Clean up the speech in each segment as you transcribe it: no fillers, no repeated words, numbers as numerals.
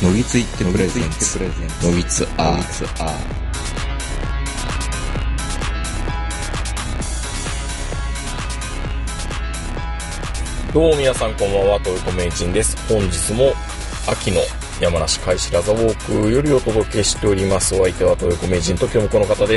のぎついってプレゼンツのぎつアーどうも皆さんこんばんは、豊子名人です。本日も秋の山梨海しラザウォークよりお届けしております。お相手は豊子名人と今日もこの方です。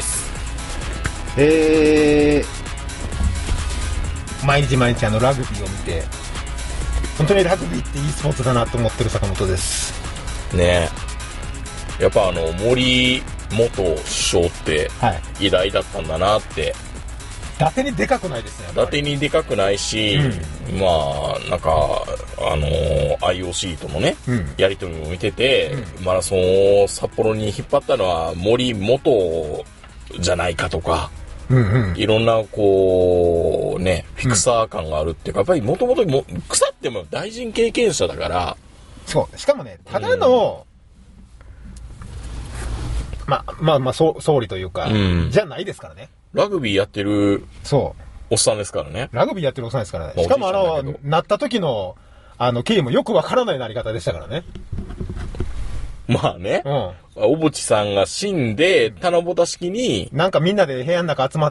毎日ラグビーを見て本当にラグビーっていいスポーツだなと思ってる坂本ですねえ、やっぱ森元首相って偉大だったんだなって、 伊達にでかくないですね。 伊達にでかくないし、まあなんかIOC とのね、やり取りも見てて、マラソンを札幌に引っ張ったのは森元じゃないかとか、いろんなこうねフィクサー感があるっていうか、やっぱりもともと腐っても大臣経験者だから。 そうしかもね、ただの、総理というか、じゃないですからね。 ラグビーやってるそうおっさんですからね。 ラグビーやってるおっさんですからね。しかもなった時の経緯もよくわからないなり方でしたからね。 まあね、小渕さんが死んで棚ぼた式になんかみんなで部屋の中集まって、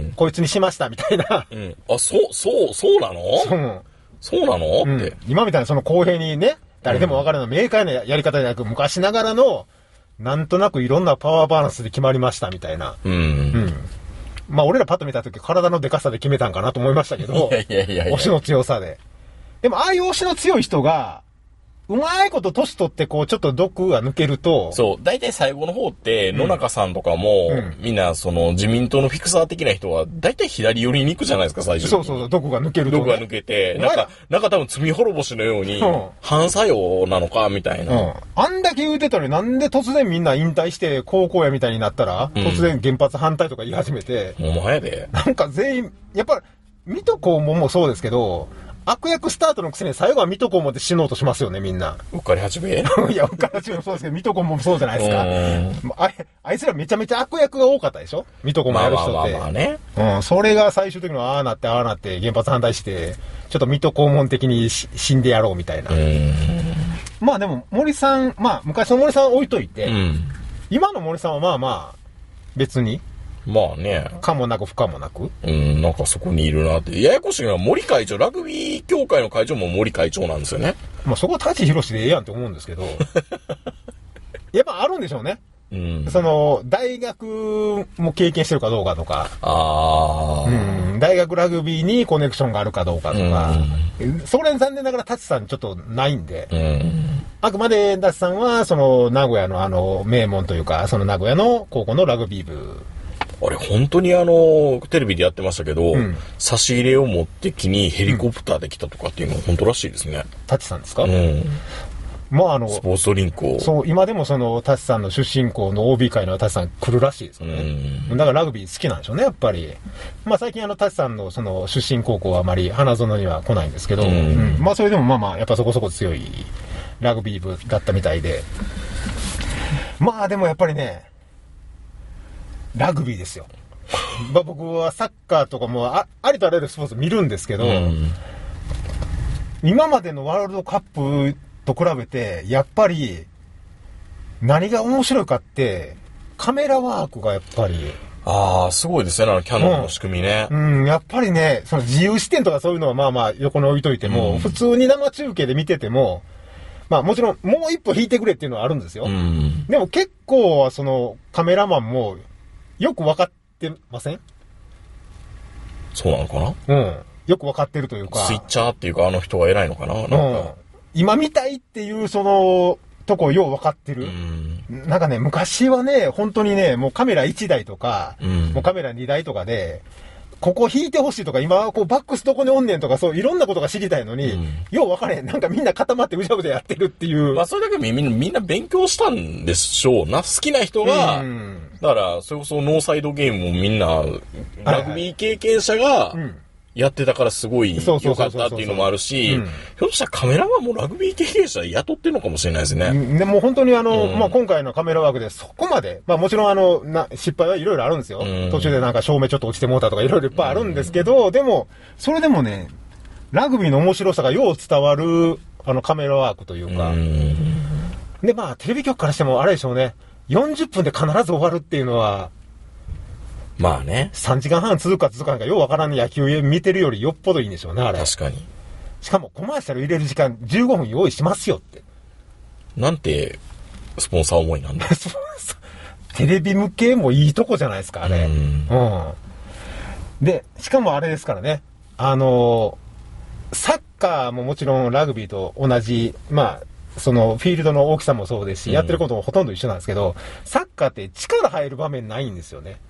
こいつにしましたみたいな、 あ、そうなの、そうなの、って、 今みたいなその公平にね、誰でも分かるような明快なやり方じゃなく、昔ながらのなんとなくいろんなパワーバランスで決まりましたみたいな。まあ俺らパッと見た時体のでかさで決めたんかなと思いましたけど、推しの強さで。でもああいう推しの強い人がうまいこと年取ってこうちょっと毒が抜けると、 そう、大体最後の方って野中さんとかも、みんなその自民党のフィクサー的な人は大体左寄りに行くじゃないですか、最初に。 そう毒が抜けると、 毒が抜けて、なんか多分罪滅ぼしのように反作用なのかみたいな、 あんだけ言うてたのになんで突然みんな引退して高校やみたいになったら、突然原発反対とか言い始めて、 お前でなんか全員やっぱり水戸黄門もそうですけど、悪役スタートのくせに最後は水戸黄門って死のうとしますよね、みんな。 うっかり八兵衛いや、うっかり八兵衛もそうですけど、水戸黄門もそうじゃないですか。あいつらめちゃめちゃ悪役が多かったでしょ、水戸黄門やる人って。 まあね。 それが最終的にはああなって原発反対して、ちょっと水戸黄門的に死んでやろうみたいな。まあでも森さん、昔の森さん置いといて、今の森さんは別に。まあね。かもなく不可もなく。 なんかそこにいるなって。ややこしいのは森会長、ラグビー協会の会長も森会長なんですよね。 まあそこは舘ひろしでええやんって思うんですけど。やっぱあるんでしょうね。その、大学も経験してるかどうかとか。大学ラグビーにコネクションがあるかどうかとか。それ残念ながら舘さんちょっとないんで。あくまで舘さんは、その、名古屋の名門というか、その名古屋の高校のラグビー部。 あれ本当にテレビでやってましたけど、差し入れを持ってきにヘリコプターで来たとかっていうのは本当らしいですね。 舘さんですか？ まあスポーツドリンクを。 そう、今でもその舘さんの出身校の OB 会の舘さん来るらしいですよね。だからラグビー好きなんでしょうね、やっぱり。まあ最近舘さんのその出身高校はあまり花園には来ないんですけど、まあそれでもやっぱそこそこ強いラグビー部だったみたいで。まあでもやっぱりね、ラグビーですよ。僕はサッカーとかもありとあらゆるスポーツ見るんですけど、今までのワールドカップと比べてやっぱり何が面白いかってカメラワークがやっぱりすごいですね、キャノンの仕組みね。 やっぱりね、その自由視点とかそういうのは横に置いといても、普通に生中継で見ててももちろんもう一歩引いてくれっていうのはあるんですよ。でも結構そのカメラマンもよく分かってません？ そうなのかな？ よく分かってるというか。 スイッチャーっていうか、あの人が偉いのかな？ 今見たいっていうそのとこよう分かってる。なんかね、昔はね、本当にね、もうカメラ1台とか、もうカメラ2台とかで、ここ引いてほしいとか、今はこうバックスどこにおんねんとか、そういろんなことが知りたいのに、よう分かれへん。なんかみんな固まってうじゃうじゃやってるっていう。 それだけみんな勉強したんでしょうな。好きな人が、だから、それこそノーサイドゲームもみんな、ラグビー経験者が、やってたからすごい良かったっていうのもあるし、ひょっとしたらカメラマンもラグビー経験者雇ってるのかもしれないですね。 でも本当に今回のカメラワークでそこまで、もちろん失敗はいろいろあるんですよ。途中でなんか照明ちょっと落ちてもうたとかいろいろいっぱいあるんですけど、でも、それでもね、ラグビーの面白さがよう伝わるカメラワークというか、 で、まあ、テレビ局からしてもあれでしょうね。40分で必ず終わるっていうのは、 まあね。 3時間半続くか続かないかようわからん野球見てるよりよっぽどいいんでしょうね、あれ。 確かに。 しかもコマーシャル入れる時間15分用意しますよって。 なんて、スポンサー思いなんだ。 テレビ向けもいいとこじゃないですか、あれ。うん。で、しかもあれですからね。サッカーももちろんラグビーと同じ、まあ、そのフィールドの大きさもそうですし、やってることもほとんど一緒なんですけど、サッカーって力入る場面ないんですよね。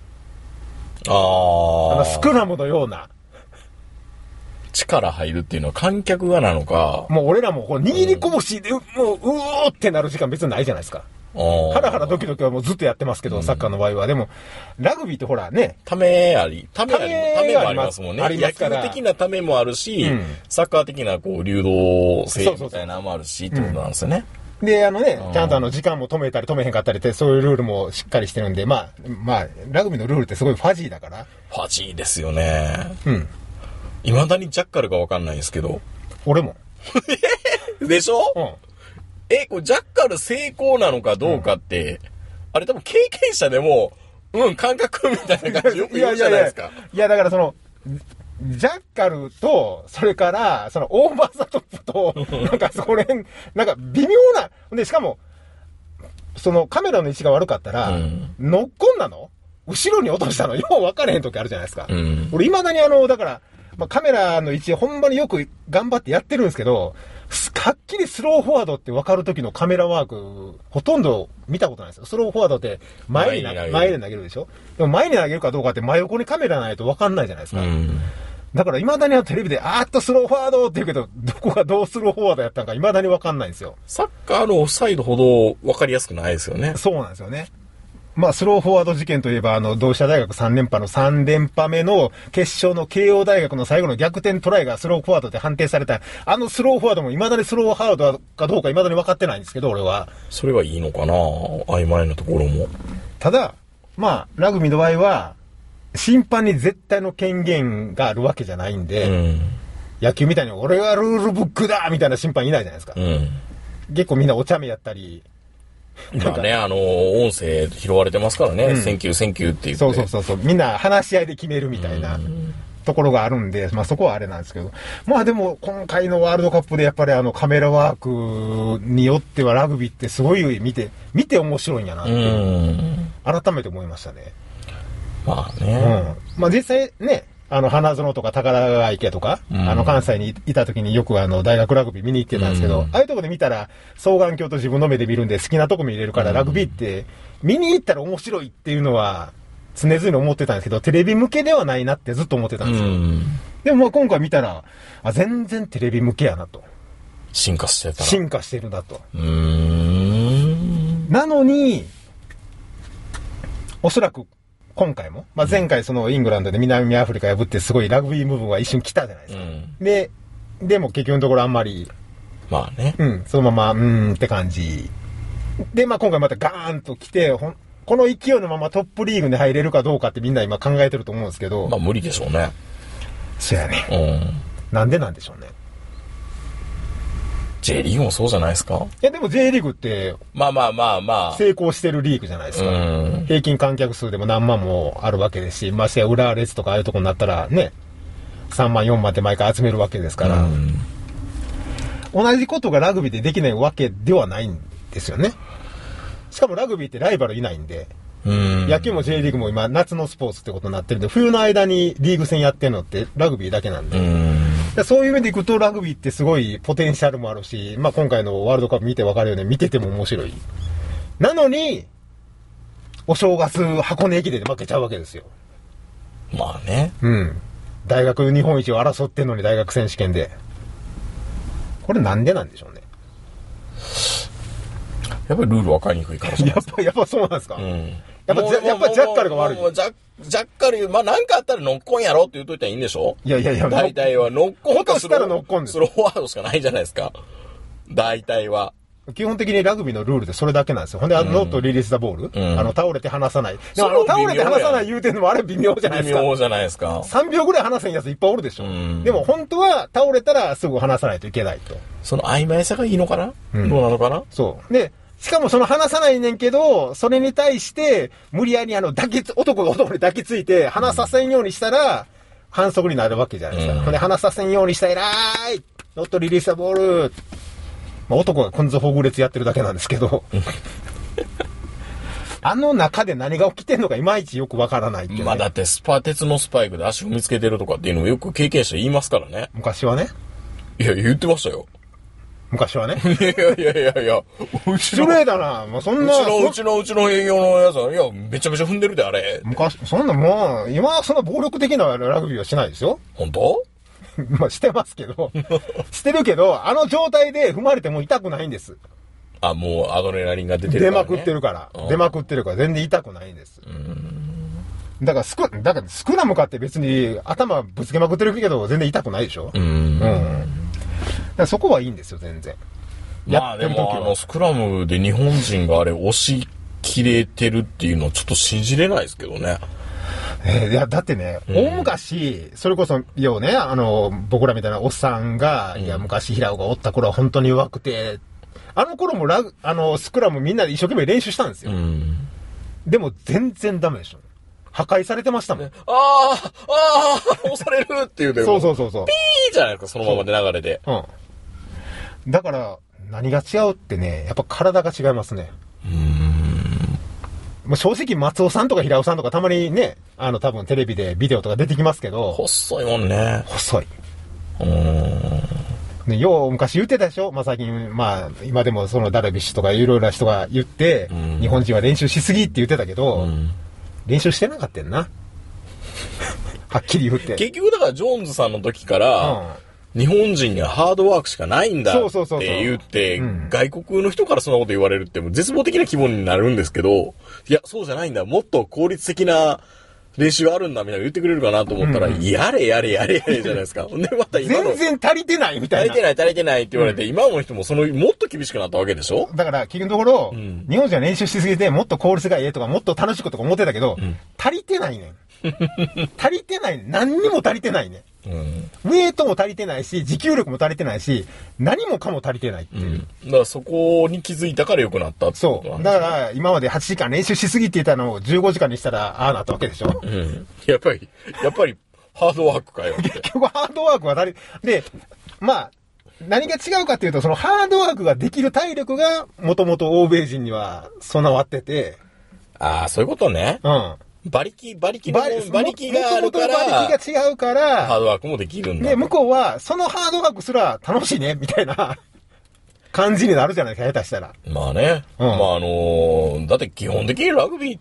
スクラムのような。 力入るっていうのは観客がなのか。 もう俺らもこう握り拳で、もう、うーってなる時間別にないじゃないですか。ハラハラドキドキはもうずっとやってますけど、サッカーの場合は。でも、ラグビーってほらね。 ためもありますもんね。野球的なためもあるし、サッカー的なこう流動性みたいなのもあるし、ってことなんですよね。 で、ちゃんと時間も止めたり止めへんかったりって、そういうルールもしっかりしてるんで、まあ、ラグビーのルールってすごいファジーだから。 ファジーですよね。未だにジャッカルがわかんないんですけど。 俺も。 でしょ？これジャッカル成功なのかどうかって、あれ多分経験者でも、感覚みたいな感じよく言うじゃないですか。 いや、だからその、ジャッカルと、それから、そのオーバーザトップと、なんかそれ、なんか微妙な、で、しかも、そのカメラの位置が悪かったら、ノックオンなの？後ろに落としたの？よう分かれへん時あるじゃないですか。俺未だにだから、カメラの位置ほんまによく頑張ってやってるんですけど、はっきりスローフォワードって分かる時のカメラワーク、ほとんど見たことないですよ。スローフォワードって前で投げるでしょ？でも前に投げるかどうかって真横にカメラないと分かんないじゃないですか。だから未だにテレビでスローフォワードって言うけど、どこがどうスローフォワードやったのか未だに分かんないんですよ。 サッカーのオフサイドほど分かりやすくないですよね。 そうなんですよね。まあ、スローフォワード事件といえば、同志社大学3連覇の3連覇目の決勝の慶応大学の最後の逆転トライがスローフォワードで判定された、スローフォワードも未だにスローフォワードかどうか未だに分かってないんですけど、俺は。 それはいいのかな？曖昧なところも。 ただ、まあ、ラグビーの場合は、審判に絶対の権限があるわけじゃないんで、野球みたいに俺はルールブックだみたいな審判いないじゃないですか。結構みんなお茶目やったり、 まあね、音声拾われてますからね、センキューって言って。 そう。みんな話し合いで決めるみたいなところがあるんで、まあそこはあれなんですけど。まあでも、今回のワールドカップでやっぱりカメラワークによってはラグビーってすごい見て面白いんやなって、改めて思いましたね。 まあね。 まあ実際ね、花園とか宝ヶ池とか、関西にいた時によく大学ラグビー見に行ってたんですけど、ああいうとこで見たら、双眼鏡と自分の目で見るんで好きなとこ見れるから、ラグビーって見に行ったら面白いっていうのは常々思ってたんですけど、テレビ向けではないなってずっと思ってたんですよ。でも今回見たら、全然テレビ向けやなと。 進化してるなと。なのに、おそらく今回も、まあ、前回そのイングランドで南アフリカ破ってすごいラグビー部分は一瞬来たじゃないですか。でも結局のところあんまり、 まあね。 そのまま、って感じ。で、まあ今回またガーンと来て、この勢いのままトップリーグに入れるかどうかってみんな今考えてると思うんですけど。 まあ無理でしょうね。 そうやね。なんでなんでしょうね。 J リーグもそうじゃないですか？ いやでも J リーグって、 まあ。 成功してるリーグじゃないですか。平均観客数でも何万もあるわけですし、ましてや浦和レッズとかああいうとこになったらね、3万4万って毎回集めるわけですから、同じことがラグビーでできないわけではないんですよね。しかもラグビーってライバルいないんで、野球も J リーグも今夏のスポーツってことになってるんで、冬の間にリーグ戦やってるのってラグビーだけなんで、そういう意味でいくとラグビーってすごいポテンシャルもあるし、まあ今回のワールドカップ見てわかるように見てても面白い。なのに、お正月箱根駅伝で負けちゃうわけですよ。 まあね。 大学日本一を争ってんのに大学選手権で。これなんでなんでしょうね。 やっぱりルール分かりにくいからじゃないですか。 やっぱそうなんですか。やっぱジャッカルが悪い。 ジャッカル、まあなんかあったらノックオンやろって言うといたらいいんでしょ？ いや。 大体はノックオンかしたらノックオンです。 スローワードしかないじゃないですか。大体は。 基本的にラグビーのルールでそれだけなんですよ。ほんで、ノットリリースザボール、倒れて離さない。でも倒れて離さない言うてんのもあれ微妙じゃないですか。 微妙じゃないですか。 3秒ぐらい離せんやついっぱいおるでしょ。でも本当は倒れたらすぐ離さないといけないと。 その曖昧さがいいのかな、どうなのかな。 そう。で、しかもその離さないねんけど、それに対して、無理やり男が男に抱きついて、離させんようにしたら、反則になるわけじゃないですか。ほんで、離させんようにしたら、ノットリリースザボール。まあ、男がくんずほぐれつやってるだけなんですけど、あの中で何が起きてんのかいまいちよくわからないっていう、ね。 まあだって鉄のスパイクで足踏みつけてるとかっていうのをよく経験者言いますからね。 昔はね。 いや、言ってましたよ。 昔はね。 いや、 失礼だな。もうそんな。 うちの営業のやつは、いや、めちゃめちゃ踏んでるで、あれ。 昔、そんなもう、今はそんな暴力的なラグビーはしないですよ。 本当？ まあ、してますけど。してるけど、あの状態で踏まれても痛くないんです。 あ、もうアドレナリンが出てるから、ね。 出まくってるから。出まくってるから全然痛くないんです。だからスクラムかって別に頭ぶつけまくってるけど全然痛くないでしょ。だからそこはいいんですよ、全然。 まあでもスクラムで日本人があれ押し切れてるっていうのはちょっと信じれないですけどね。 いや、だってね、大昔、それこそ、ようね、僕らみたいなおっさんが、いや、昔平尾がおった頃は本当に弱くて、あの頃もスクラムみんなで一生懸命練習したんですよ。でも全然ダメでした。破壊されてましたもん。 押されるっていうでも。そう。 ピーじゃないですか、そのままで流れで。 だから、何が違うってね、やっぱ体が違いますね。正直松尾さんとか平尾さんとかたまにね、多分テレビでビデオとか出てきますけど。 細いもんね。 細い。ね、よう昔言ってたでしょ。まあ、最近、まあ、今でもそのダルビッシュとかいろいろな人が言って、日本人は練習しすぎって言ってたけど、練習してなかったんな。はっきり言って。 結局だからジョーンズさんの時から、日本人にはハードワークしかないんだって言って、外国の人からそんなこと言われるってもう絶望的な気分になるんですけど、いや、そうじゃないんだ。もっと効率的な練習があるんだみたいな言ってくれるかなと思ったら、やれじゃないですか。で、また今の。 全然足りてないみたいな。 足りてないって言われて、今の人ももっと厳しくなったわけでしょ？ だから、結局のところ、日本人は練習しすぎて、もっと効率がいいとか、もっと楽しくとか思ってたけど、足りてないねん。足りてないねん。何にも足りてないねん。ウェイトも足りてないし、持久力も足りてないし、何もかも足りてないっていう。 だからそこに気づいたから良くなったってことなんです。 そう。だから今まで8時間練習しすぎって言ったのを15時間にしたら、ああなったわけでしょ。 やっぱりハードワークかよって。 結局ハードワークはで、まあ、何が違うかっていうと、そのハードワークができる体力が、もともと欧米人には備わってて。 ああ、そういうことね。馬力があるから。 馬力が違うから。 ハードワークもできるんだ。 で、向こうは、そのハードワークすら楽しいね、みたいな感じになるじゃないですか、下手したら。 まあね。まあだって基本的にラグビーって、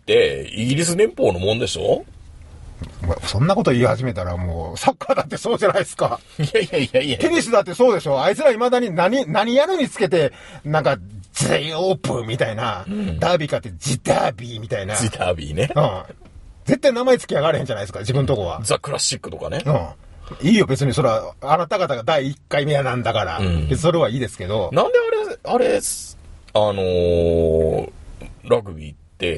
イギリス連邦のもんでしょ？ そんなこと言い始めたらもう、サッカーだってそうじゃないですか。 いや。 テニスだってそうでしょ。あいつら未だに何やるにつけて、なんか、J オープンみたいな、ダービーかってジダービーみたいな。 ジダービーね。 絶対名前付き上がれへんじゃないですか、自分のとこは。 ザ・クラシックとかね。 いいよ、別にそれは、あなた方が第1回目なんだから。それはいいですけど。 なんであれ、ラグビーって、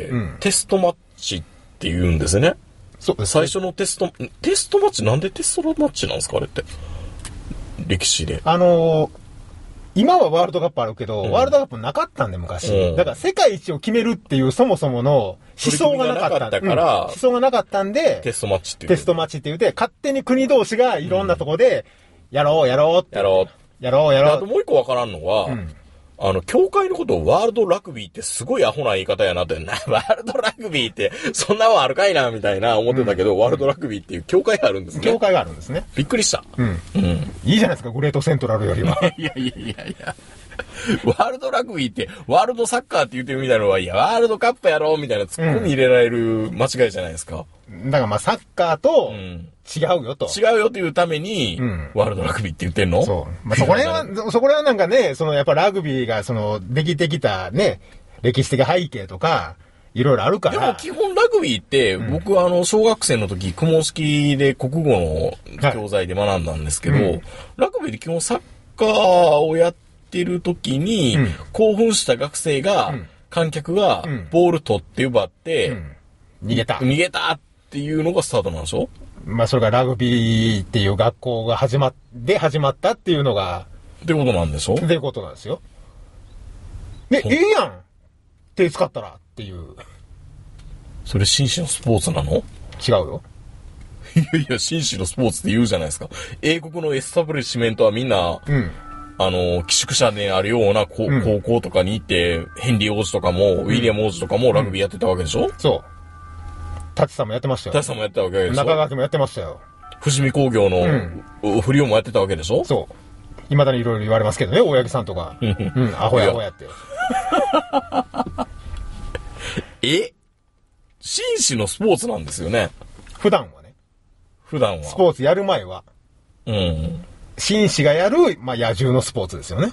テストマッチって言うんですね。 そうです。 最初のテストマッチ、なんでテストマッチなんですか、あれって。歴史で。 今はワールドカップあるけど、ワールドカップなかったんで、昔。だから世界一を決めるっていうそもそもの思想がなかったから、思想がなかったんで、 テストマッチって言って、勝手に国同士がいろんなとこで、やろうって。あともう一個わからんのは、協会のことをワールドラグビーってすごいアホな言い方やなって、ワールドラグビーって、そんなもんあるかいな、みたいな思ってたけど、ワールドラグビーっていう協会があるんですね。 協会があるんですね。 びっくりした。 いいじゃないですか、グレートセントラルよりは。 いや。ワールドラグビーって、ワールドサッカーって言ってるみたいなのは、いや、ワールドカップやろうみたいなツッコミ入れられる間違いじゃないですか。 だからまあサッカーと違うよと。 違うよというために、ワールドラグビーって言ってんの？ そう。まあそこら辺はなんかね、やっぱラグビーができてきたね、歴史的背景とか、いろいろあるから。 でも基本ラグビーって、僕は小学生の時、公式で国語の教材で学んだんですけど、ラグビーで基本サッカーをやっってる時に、 うん、 興奮した学生が、観客がボール取って奪って、 逃げたっていうのがスタートなんでしょ？ まあそれがラグビーっていう学校が始まったっていうのがってことなんでしょ？ っていうことなんですよ。で、ええやん手使ったらっていう。 それ紳士のスポーツなの？ 違うよ。 いやいや、紳士のスポーツって言うじゃないですか。英国のエスタブリッシュメントはみんな、寄宿舎であるような高校とかに行って、ヘンリー王子とかも、ウィリアム王子とかもラグビーやってたわけでしょ？ そう。タチさんもやってましたよ。 タチさんもやってたわけでしょ？ 中川家もやってましたよ。 伏見工業の不良もやってたわけでしょ？ そう。未だにいろいろ言われますけどね、大八木さんとか。アホやって。 紳士のスポーツなんですよね。 普段はね。スポーツやる前は。紳士がやる、まあ、野獣のスポーツですよね。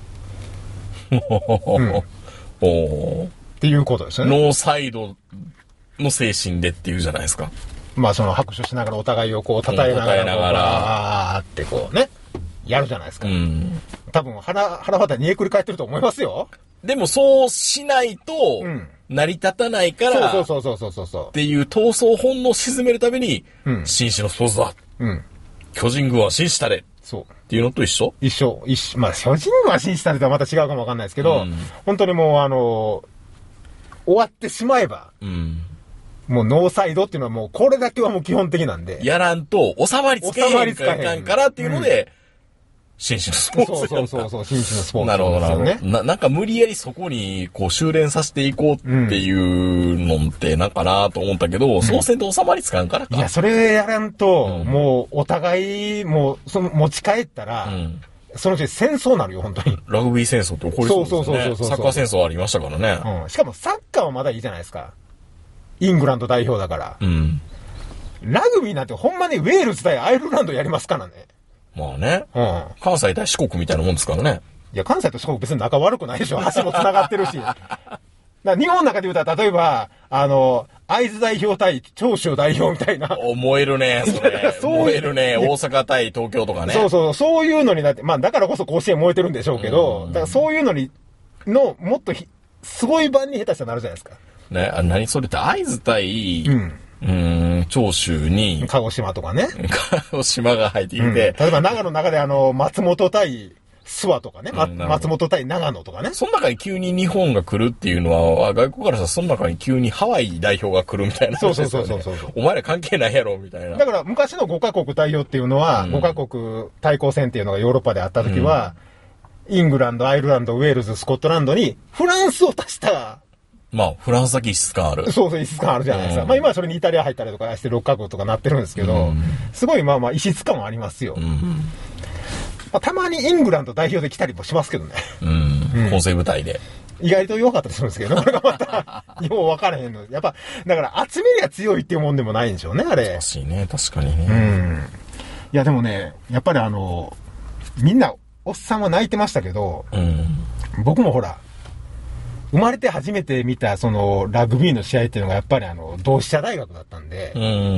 っていうことですよね。 ノーサイドの精神でっていうじゃないですか。 まあその拍手しながらお互いをこう称えながら、あーってこうね、やるじゃないですか。多分腹渡にえくり返ってると思いますよ。 でもそうしないと、成り立たないから、 そう。 っていう闘争本能を鎮めるために、紳士のスポーツだ。巨人軍は紳士たれ。そう。っていうのと一緒。 まあ巨人軍は紳士たれとはまた違うかもわかんないですけど、本当にもう終わってしまえば、もうノーサイドっていうのはもうこれだけはもう基本的なんで。 やらんと収まりつけへんかんからっていうので、紳士のスポーツ。 そう、紳士のスポーツ。 なるほど、なるほど。なんか無理やりそこに、こう、修練させていこうっていうのってなんかなと思ったけど、そうせんと収まりつかんからか。 いや、それやらんと、もう、お互い、もう、持ち帰ったら、そのうち戦争になるよ、本当に。 ラグビー戦争って起こりそうですね。 そう。 サッカー戦争ありましたからね。 しかもサッカーはまだいいじゃないですか。イングランド代表だから。ラグビーなんてほんまにウェールズ対アイルランドやりますからね。 まあね。関西対四国みたいなもんですからね。 いや、関西と四国別に仲悪くないでしょ。橋も繋がってるし。日本の中で言うたら、例えば、会津代表対長州代表みたいな。 燃えるね、それ。燃えるね。大阪対東京とかね。 そういうのになって、まあだからこそ甲子園燃えてるんでしょうけど、だからそういうのの、もっとすごい版に下手したらなるじゃないですか。 ね、何それって会津対、長州に。 鹿児島とかね。 鹿児島が入ってきて。 例えば長野の中で松本対諏訪とかね。松本対長野とかね。 その中に急に日本が来るっていうのは、外国からしたらその中に急にハワイ代表が来るみたいな、ね。そう。お前ら関係ないやろ、みたいな。 だから昔の5カ国代表っていうのは、5カ国対抗戦っていうのがヨーロッパであった時は、イングランド、アイルランド、ウェールズ、スコットランドにフランスを足した、 まあ、フランスだけ異質感ある。 そう、異質感あるじゃないですか。まあ今はそれにイタリア入ったりとかして6カ国とかなってるんですけど、すごいまあ異質感はありますよ。たまにイングランド代表で来たりもしますけどね。 混成部隊で。 意外と弱かったりするんですけど、これがまた、よう分からへんの。やっぱ、だから集めりゃ強いっていうもんでもないんでしょうね、あれ。 難しいね、確かにね。 いやでもね、やっぱりみんな、おっさんは泣いてましたけど、僕もほら、生まれて初めて見たそのラグビーの試合っていうのがやっぱり同志社大学だったんで、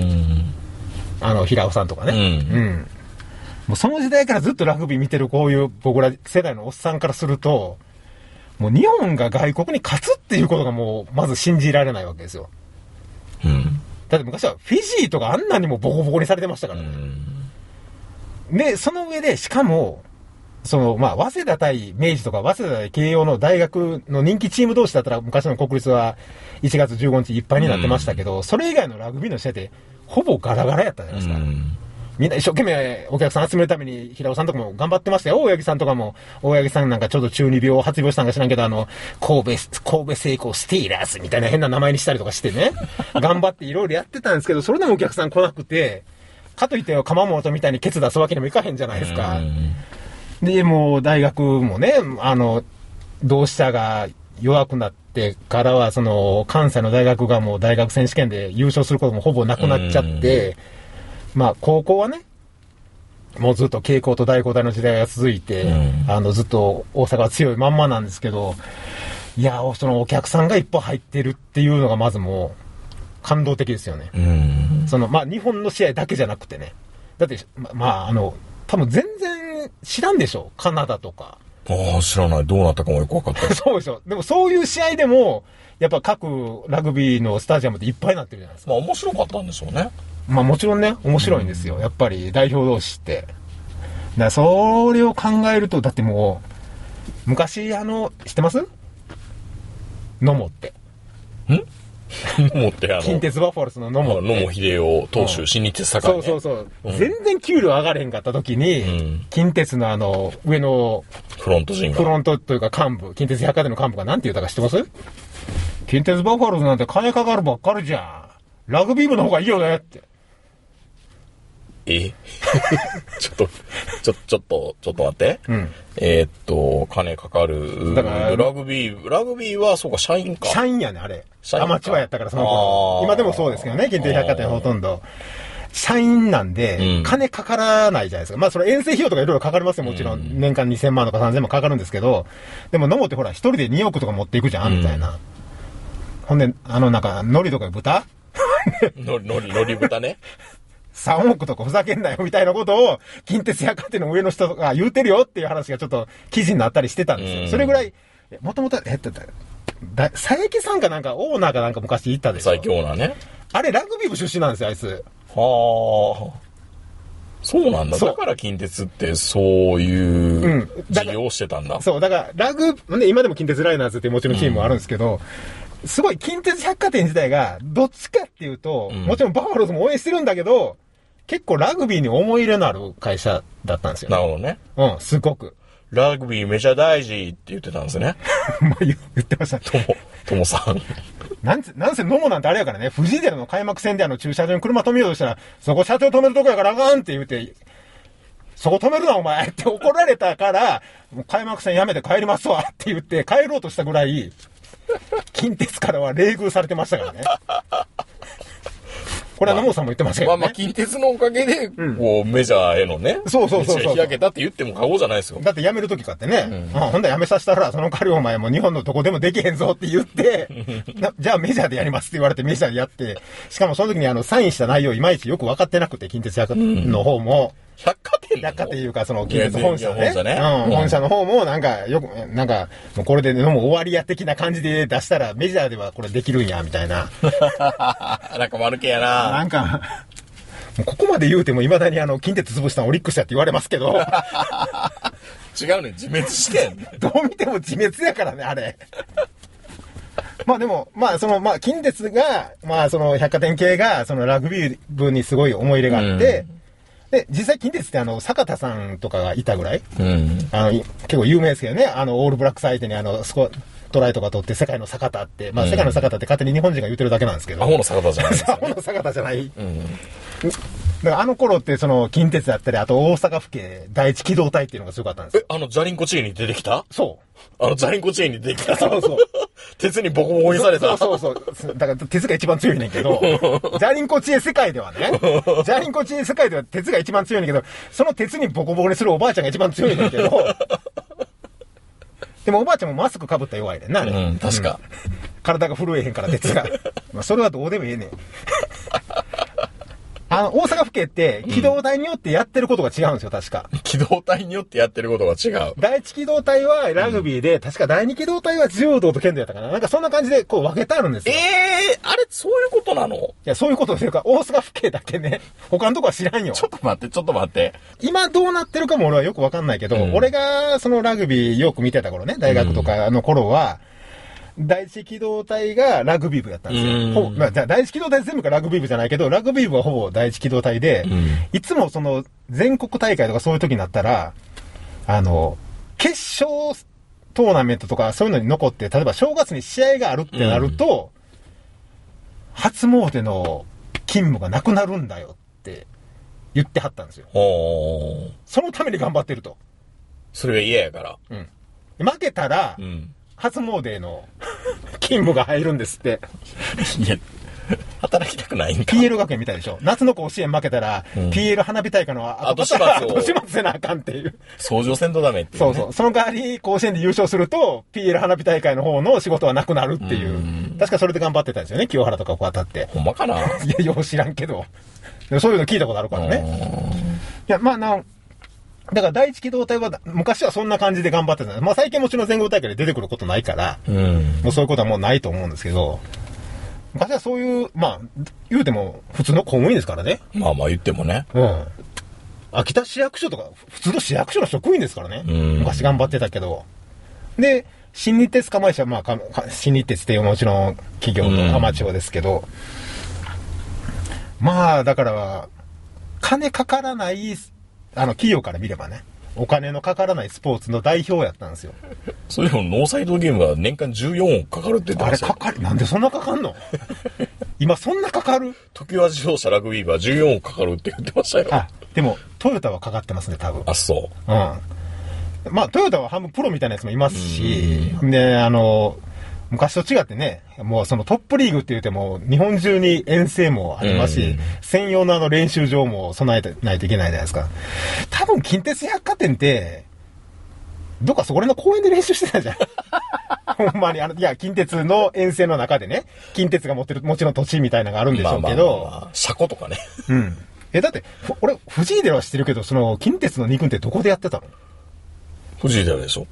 平尾さんとかね、もうその時代からずっとラグビー見てるこういう僕ら世代のおっさんからすると、もう日本が外国に勝つっていうことがもうまず信じられないわけですよ。だって昔はフィジーとかあんなにもボコボコにされてましたからね。で、その上でしかも、まあ、早稲田対明治とか、早稲田対慶応の大学の人気チーム同士だったら、昔の国立は1月15日いっぱいになってましたけど、それ以外のラグビーの試合って、ほぼガラガラやったじゃないですか。みんな一生懸命お客さん集めるために、平尾さんとかも頑張ってましたよ。大八木さんとかも。大八木さんなんかちょっと中二病、発病したんか知らんけど、神戸製鋼スティーラーズみたいな変な名前にしたりとかしてね。頑張っていろいろやってたんですけど、それでもお客さん来なくて、かといって鎌本みたいにケツ出すわけにもいかへんじゃないですか。で、もう大学もね、同志社が弱くなってからは、関西の大学がもう大学選手権で優勝することもほぼなくなっちゃって、まあ、高校はね、もうずっと慶光と大工大の時代が続いて、ずっと大阪は強いまんまなんですけど、いや、お客さんがいっぱい入ってるっていうのがまずもう、感動的ですよね。まあ、日本の試合だけじゃなくてね。だって、まあ、多分全然知らんでしょ。カナダとか、 ああ、知らない。どうなったかもよく分かった。 そうでしょ。でもそういう試合でも、やっぱ各ラグビーのスタジアムっていっぱいになってるじゃないですか。 まあ面白かったんでしょうね。 まあもちろんね、面白いんですよ。やっぱり代表同士って。だからそれを考えると、だってもう、昔知ってます野茂って。 野茂って近鉄バファローズの野茂って。 野茂英雄投手、新日鉄坂ね。 そう。全然給料上がれへんかった時に、近鉄の上のフロント陣が。 フロントというか幹部、近鉄百貨店の幹部が何て言ったか知ってます？近鉄バファローズなんて金かかるばっかりじゃん。ラグビー部の方がいいよねって。 ちょっと待って。金かかる。 だからラグビーは、そうか、社員か。 社員やね、あれ。アマチュアやったから、その頃。今でもそうですけどね、近鉄百貨店ほとんど。社員なんで、金かからないじゃないですか。まあ、それ遠征費用とかいろいろかかりますよ、もちろん。年間2000万とか3000万かかるんですけど、でも、野茂ってほら、一人で2億とか持っていくじゃん、みたいな。ほんで、なんか、海苔とか豚海苔豚ね。 3億とかふざけんなよみたいなことを近鉄百貨店の上の人が言うてるよっていう話がちょっと記事になったりしてたんですよ。それぐらい、もともと、佐伯さんかなんかオーナーかなんか昔言ったでしょ。 佐伯オーナーね。 あれラグビー部出身なんですよ、あいつ。 はあ。そうなんだ。だから近鉄ってそういう事業をしてたんだ。 そう、だから今でも近鉄ライナーズってもちろんチームもあるんですけど、すごい近鉄百貨店自体がどっちかっていうと、もちろんバファローズも応援してるんだけど、結構ラグビーに思い入れのある会社だったんですよ。 なるほどね。 すごく。 ラグビーめちゃ大事って言ってたんですね。 まあ言ってました。 ともさん。 なんせ野茂なんてあれやからね、フジテレビの開幕戦で駐車場に車止めようとしたら、そこ車掌止めるとこやからあかんって言って、そこ止めるなお前って怒られたから、もう開幕戦やめて帰りますわって言って帰ろうとしたぐらい、近鉄からは冷遇されてましたからね。これは野茂さんも言ってましたけどね。 まあ近鉄のおかげで、こう、メジャーへのね。 そう。 日焼けたって言っても過言じゃないですよ。 だって辞めるときかってね。ほんだら辞めさせたら、その代わりお前も日本のどこでもできへんぞって言って、じゃあメジャーでやりますって言われてメジャーでやって、しかもその時にサインした内容いまいちよく分かってなくて、近鉄百貨店の方も。 百貨店っていうか、その近鉄本社ね。 本社の方ももうこれでもう終わりや的な感じで出したら、メジャーではこれできるんや、みたいな。 なんか丸けやな。 なんか、もうここまで言うても未だに近鉄潰したのオリックスやって言われますけど。 違うね、自滅してん。 どう見ても自滅やからね、あれ。まあでも、近鉄が、その百貨店系が、そのラグビー部にすごい思い入れがあって、で、実際近鉄って坂田さんとかがいたぐらい、結構有名ですけどね、オールブラックス相手にトライとか取って世界の坂田って、世界の坂田って勝手に日本人が言ってるだけなんですけど。 アホの坂田じゃないですか、ね。アホの坂田じゃない。だから頃って近鉄だったり、あと大阪府警第一機動隊っていうのがすごかったんですよ。 ジャリンコチエに出てきた？ そう。 ジャリンコチエに出てきた。 そう。 鉄にボコボコにされた。 そう。だから鉄が一番強いねんけど、ジャリンコチエ世界ではね、ジャリンコチエ世界では鉄が一番強いねんけど、その鉄にボコボコにするおばあちゃんが一番強いねんけど、でもおばあちゃんもマスク被ったら弱いねんな、あれ。 確か。 体が震えへんから鉄が。それはどうでもええねん。大阪府警って、機動隊によってやってることが違うんですよ、確か。 機動隊によってやってることが違う。 第一機動隊はラグビーで、確か第二機動隊は柔道と剣道やったかな。なんかそんな感じで、こう分けてあるんですよ。 あれ、そういうことなの？いや、そういうことというか、大阪府警だけね、他のとこは知らんよ。 ちょっと待って。 今どうなってるかも俺はよくわかんないけど、俺がそのラグビーよく見てた頃ね、大学とかの頃は、第一機動隊がラグビー部やったんですよ。第一機動隊全部がラグビー部じゃないけど、ラグビー部はほぼ第一機動隊で、いつもその全国大会とかそういう時になったら、決勝トーナメントとかそういうのに残って、例えば正月に試合があるってなると、初詣の勤務がなくなるんだよって言ってはったんですよ。そのために頑張ってると。 それが嫌やから。 負けたら、初詣の勤務が入るんですって。 いや、働きたくないんか。 PL 学園みたいでしょ。夏の甲子園負けたら、PL 花火大会の後始末せなあかんっていう。 掃除せんとダメっていう、ね。 そう。その代わり甲子園で優勝すると、PL 花火大会の方の仕事はなくなるっていう。確かそれで頑張ってたんですよね。清原とかこう当たって。 ほんまかな？いや、よう知らんけど。そういうの聞いたことあるからね。いや、 だから第一機動隊は昔はそんな感じで頑張ってたんです。まあ最近もちろん全国大会で出てくることないから、もうそういうことはもうないと思うんですけど、昔はそういう、まあ、言うても普通の公務員ですからね。 まあまあ言ってもね。 秋田市役所とか、普通の市役所の職員ですからね。昔頑張ってたけど。で、新日鉄釜石は、まあ、新日鉄っていうもちろん企業のアマチュアですけど、まあ、だから、金かからない、企業から見ればね、お金のかからないスポーツの代表やったんですよ。 それでもノーサイドゲームは年間14億かかるって言ってましたよ。 あれかかる、なんでそんなかかんの今そんなかかる？ 常盤自動車ラグビー部は14億かかるって言ってましたよ。 あ、でも、トヨタはかかってますね、多分。 あ、そう。 まあ、トヨタは半分プロみたいなやつもいますし、で、昔と違ってね、もうそのトップリーグって言っても、日本中に遠征もありますし、専用の練習場も備えてないといけないじゃないですか。多分、近鉄百貨店って、どっかそこら辺の公園で練習してたじゃん。ほんまに、いや、近鉄の遠征の中でね、近鉄が持ってる、もちろん土地みたいなのがあるんでしょうけど、 車庫とかね。 だって、俺、藤井寺は知ってるけど、その、近鉄の2軍ってどこでやってたの？ 藤井寺でしょ。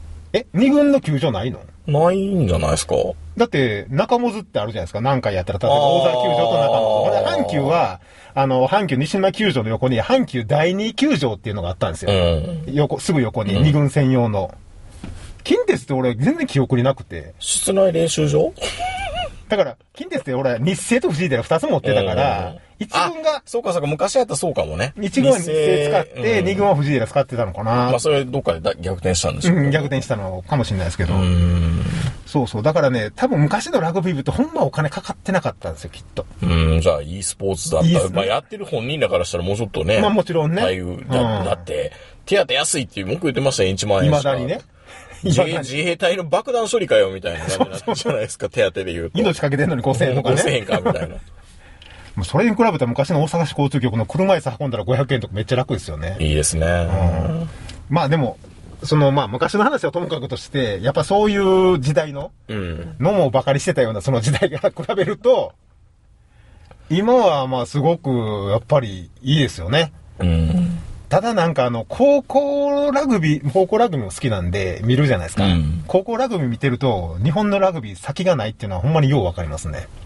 2軍の球場ないの？ ないんじゃないですか。 だって、中本ってあるじゃないですか。何回やったら、例えば大沢球場と中本。阪急は、阪急西島球場の横に、阪急第二球場っていうのがあったんですよ。すぐ横に、2軍専用の。近鉄って俺、全然記憶になくて。 室内練習場？ だから、近鉄って俺、日生と藤井寺2つ持ってたから、1軍が、 そうか、昔やったらそうかもね。 1軍は日生使って、2軍は藤井寺使ってたのかな。 まあ、それどっかで逆転したんでしょうね。 逆転したのかもしれないですけど。そうそう。だからね、多分昔のラグビー部ってほんまお金かかってなかったんですよ、きっと。 じゃあ、いいスポーツだったら、まあ、やってる本人だからしたらもうちょっとね。 まあ、もちろんね。 だって、手当安いっていう文句言ってましたよ、1万円しか。 未だにね。 自衛隊の爆弾処理かよ、みたいな感じになってるじゃないですか、手当で言うと。 命かけてんのに5000円とかね。 5000円か、みたいな。 それに比べたら昔の大阪市交通局の車椅子運んだら500円とかめっちゃ楽ですよね。 いいですね。 まあでも、まあ昔の話はともかくとして、やっぱそういう時代の、のもバカにしてたようなその時代から比べると、今はまあすごくやっぱりいいですよね。ただなんか高校ラグビーも好きなんで見るじゃないですか。高校ラグビー見てると、日本のラグビー先がないっていうのはほんまにようわかりますね。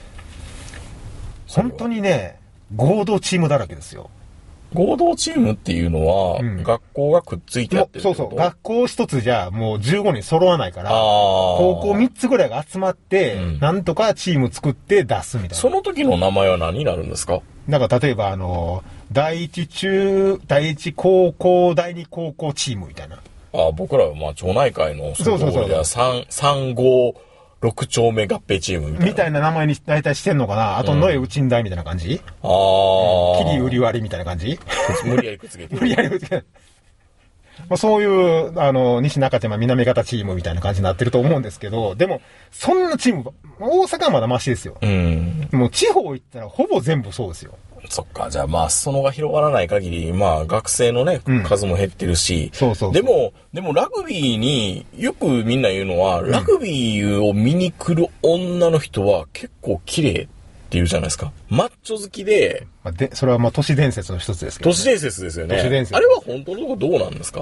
本当にね、合同チームだらけですよ。 合同チームっていうのは、学校がくっついてやってるってこと？ そうそう。学校一つじゃもう15人揃わないから、高校3つぐらいが集まって、なんとかチーム作って出すみたいな。 その時の名前は何になるんですか？ だから例えば第一高校、第二高校チームみたいな。 僕らはまあ町内会のそうでは356丁目合併チームみたいな名前に大体してんのかな。あと野江内ん大みたいな感じ。切り売り割りみたいな感じ。 無理やりくっつけて。 無理やりくっつけて。まあそういう西中島南方チームみたいな感じになってると思うんですけど、でもそんなチーム大阪はまだマシですよ。もう地方行ったらほぼ全部そうですよ。 そっか。じゃあまあ裾野が広がらない限り、まあ学生のね、数も減ってるし。でもラグビーによくみんな言うのは、ラグビーを見に来る女の人は結構綺麗って言うじゃないですか。マッチョ好きで。 それはまあ都市伝説の一つですけど、 都市伝説ですよね。 都市伝説。 あれは本当のとこどうなんですか？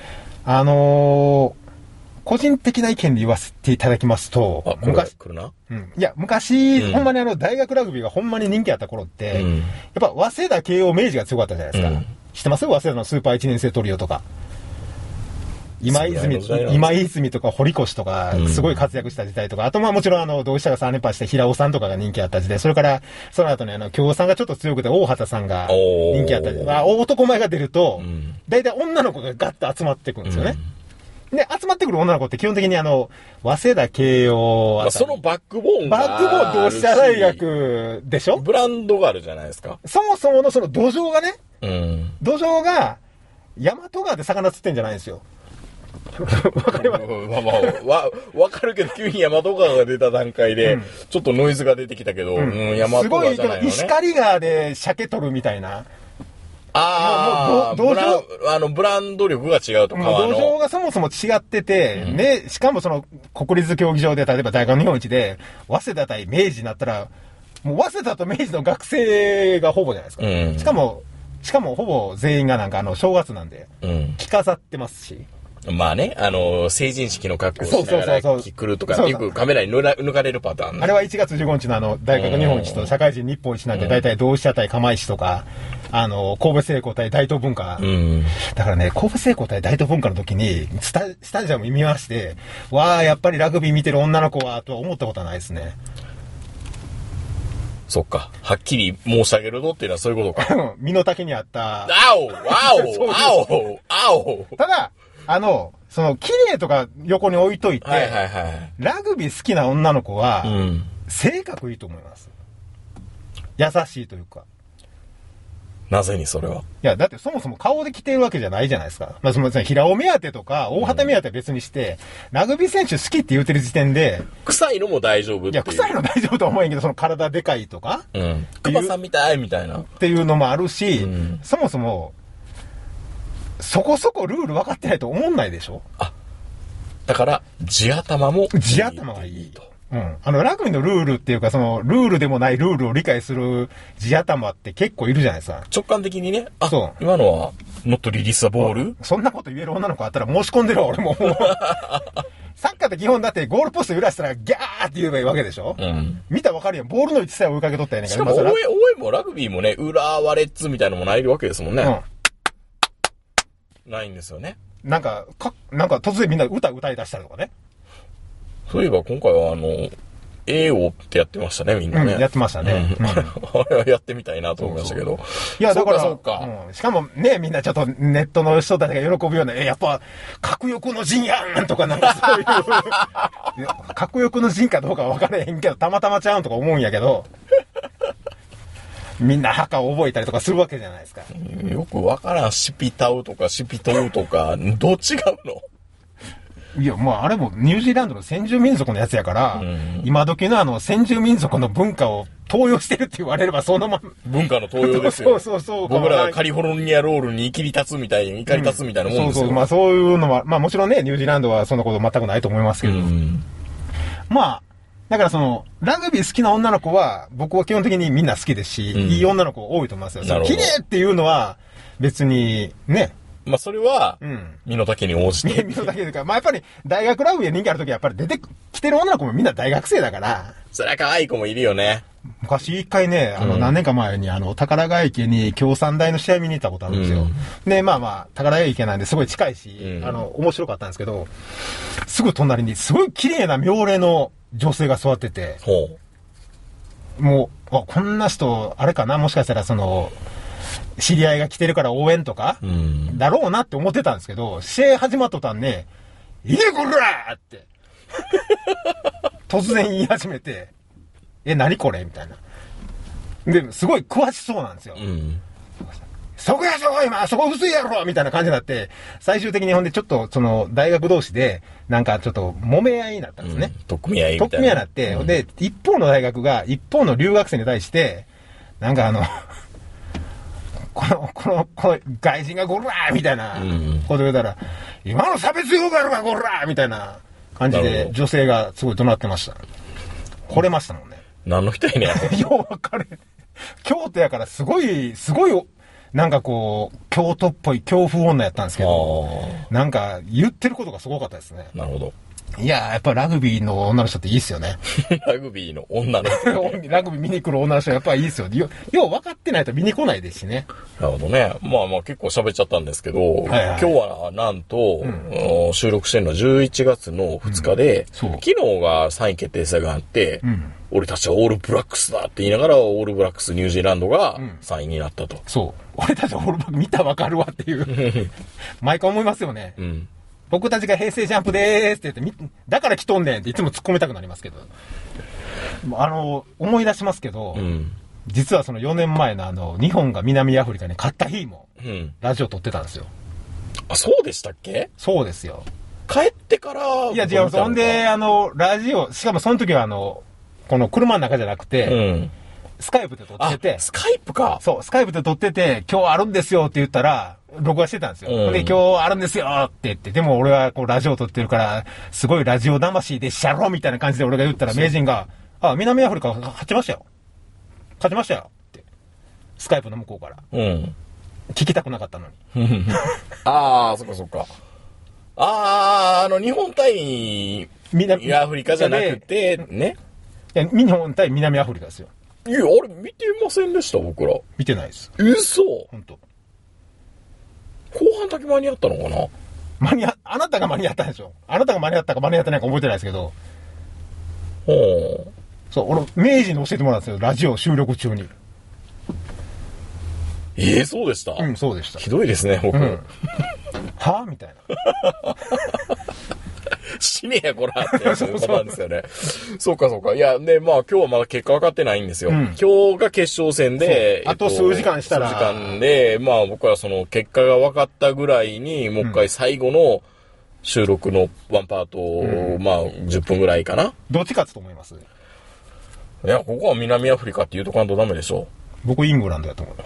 個人的な意見で言わせていただきますと、 昔来るな。 いや、昔、ほんまに大学ラグビーがほんまに人気あった頃って、やっぱ早稲田、慶応、明治が強かったじゃないですか。知ってます？早稲田のスーパー1年生トリオとか。今泉とか堀越とか、すごい活躍した時代とか、あとまあもちろん同志社が3連覇して平尾さんとかが人気あった時代、それから、その後に京さんがちょっと強くて大畑さんが人気あった時代、男前が出ると、大体女の子がガッと集まってくるんですよね。で、集まってくる女の子って基本的に早稲田、慶応そのバックボーンが同志社大学でしょ？ ブランドがあるじゃないですか。 そもそものその土壌がね、土壌が、大和川で魚釣ってんじゃないんですよ。わかります？ わかるけど、急に大和川が出た段階で、ちょっとノイズが出てきたけど、大和川じゃないよね。 すごい、石狩川で鮭取るみたいな。 ブランド力が違うとか。 土壌がそもそも違ってて、ね、しかもその国立競技場で、例えば大学日本一で、早稲田対明治になったら、もう早稲田と明治の学生がほぼじゃないですか。しかも、 しかもほぼ全員がなんか正月なんで、着飾ってますし。 まあね、成人式の格好をしながら来るとか、よくカメラに抜かれるパターン、ね。 あれは1月15日の大学日本一と社会人日本一なんで、大体同志社対釜石とか、神戸製鋼対大東文化。だからね、神戸製鋼対大東文化の時に、スタジアム見まして、わー、やっぱりラグビー見てる女の子は、とは思ったことはないですね。 そっか。はっきり申し上げるとっていうのはそういうことか。 身の丈にあった。ただ、綺麗とか横に置いといて、ラグビー好きな女の子は、性格いいと思います。優しいというか。 なぜにそれは？ いや、だってそもそも顔で着てるわけじゃないじゃないですか。まあ、平尾目当てとか、大畑目当ては別にして、ラグビー選手好きって言ってる時点で。 臭いのも大丈夫っていう。 いや、臭いの大丈夫とは思えんけど、体でかいとか。 熊さんみたいみたいな。 っていうのもあるし、そもそも、そこそこルール分かってないと思んないでしょ？ だから、地頭もいい。 地頭がいいと。ラグビーのルールっていうか、ルールでもないルールを理解する地頭って結構いるじゃないですか。 直感的にね。今のは、ノットリリースザボール？ そんなこと言える女の子あったら申し込んでるわ、俺も。サッカーって基本だってゴールポスト揺らしたらギャーって言えばいいわけでしょ？見たらわかるやん。ボールの位置さえ追いかけとったやねんから。 しかも応援もラグビーもね、浦和レッズみたいなのもないわけですもんね。ないんですよね。 なんか突然みんな歌い出したりとかね。 そういえば今回はAO ってやってましたね、みんなね。 やってましたね。 あれはやってみたいなと思いましたけど。 いや、だから、しかもね、みんなちょっとネットの人たちが喜ぶような、やっぱ、核欲の陣やんとかなんかそういう、核欲の陣かどうかは分からへんけど、たまたまちゃうんとか思うんやけど、みんな墓を覚えたりとかするわけじゃないですか。 よくわからん。シピタウとかシピトウとか、どう違うの？ いや、もうあれもニュージーランドの先住民族のやつやから、今時の先住民族の文化を盗用してるって言われればそのまま。 文化の盗用ですよ。 そう。 僕らがカリフォルニアロールに怒り立つみたいなもんですよ。 まあそういうのは、まあもちろんね、ニュージーランドはそんなこと全くないと思いますけど。まあ、だからラグビー好きな女の子は、僕は基本的にみんな好きですし、いい女の子多いと思いますよ。綺麗っていうのは、別に、ね。 まあそれは、身の丈に応じて。 身の丈というか、まあやっぱり大学ラグビーで人気あるときはやっぱり来てる女の子もみんな大学生だから。 そりゃ可愛い子もいるよね。 昔一回ね、何年か前に宝ヶ池に共産大の試合見に行ったことあるんですよ。で、まあ、宝ヶ池なんですごい近いし、面白かったんですけど、すぐ隣にすごい綺麗な妙齢の女性が座ってて、もう、こんな人、あれかな、もしかしたら知り合いが来てるから応援とか、だろうなって思ってたんですけど、試合始まっとったんで、いけこらーって、突然言い始めて、何これみたいな。で、すごい詳しそうなんですよ。そこ今、そこ薄いやろみたいな感じになって、最終的にほんでちょっと大学同士で、なんかちょっと揉め合いになったんですね。 取っ組み合いみたいな。 取っ組み合いになって、で、一方の大学が、一方の留学生に対して、なんかこの外人がゴラーみたいなこと言うたら、今の差別用があるわ、ゴラーみたいな感じで、女性がすごい怒鳴ってました。惚れましたもんね。 何の人やねん。 よう分かれ。京都やからすごい、なんかこう、京都っぽい強風女やったんですけど、なんか言ってることがすごかったですね。 なるほど。 いや、やっぱラグビーの女の人っていいっすよね。 ラグビーの女の人。 ラグビー見に来る女の人はやっぱりいいっすよ。よう分かってないと見に来ないですしね。 なるほどね。まあ結構喋っちゃったんですけど、今日はなんと、収録してるのは11月の2日で、昨日が3位決定戦があって、俺たちはオールブラックスだって言いながら、オールブラックスニュージーランドが3位になったと。 そう。俺たちはオールブラックス見たら分かるわっていう。毎回思いますよね。僕たちが平成ジャンプでーすって言って、だから来とんねんっていつも突っ込みたくなりますけど。思い出しますけど、実は4年前の日本が南アフリカに勝った日も、ラジオ撮ってたんですよ。 あ、そうでしたっけ？ そうですよ。 帰ってから。 いや、違う。そんで、ラジオ、しかもその時はこの車の中じゃなくて、スカイプで撮ってて。 スカイプか。 そう、スカイプで撮ってて、今日あるんですよって言ったら、録画してたんですよ。で、今日あるんですよって言って、でも俺はラジオ撮ってるから、すごいラジオ魂でしゃろみたいな感じで俺が言ったら、名人が、南アフリカ勝ちましたよ。勝ちましたよって。スカイプの向こうから。 聞きたくなかったのに。 ああ、そっかそっか。日本対南アフリカじゃなくて、ね。 いや、日本対南アフリカですよ。 いや、あれ見てませんでした、僕ら。 見てないです。 嘘。 本当。 後半だけ間に合ったのかな。 あなたが間に合ったんでしょ。あなたが間に合ったか間に合ってないか覚えてないですけど。そう、俺、明治に教えてもらったんですよ。ラジオ収録中に。 そうでした。 うん、そうでした。 ひどいですね、僕。 はみたいな。 死ねや、こらってそういうことなんですよね。そうか、そうか。いや、で、まあ今日はまだ結果分かってないんですよ。今日が決勝戦で、 あと数時間したら。 数時間で、まあ僕はその結果が分かったぐらいに、もう一回最後の収録のワンパートを、まあ10分ぐらいかな。 どっち勝つと思います？ いや、ここは南アフリカって言うとかんとダメでしょ。 僕イングランドやと思う。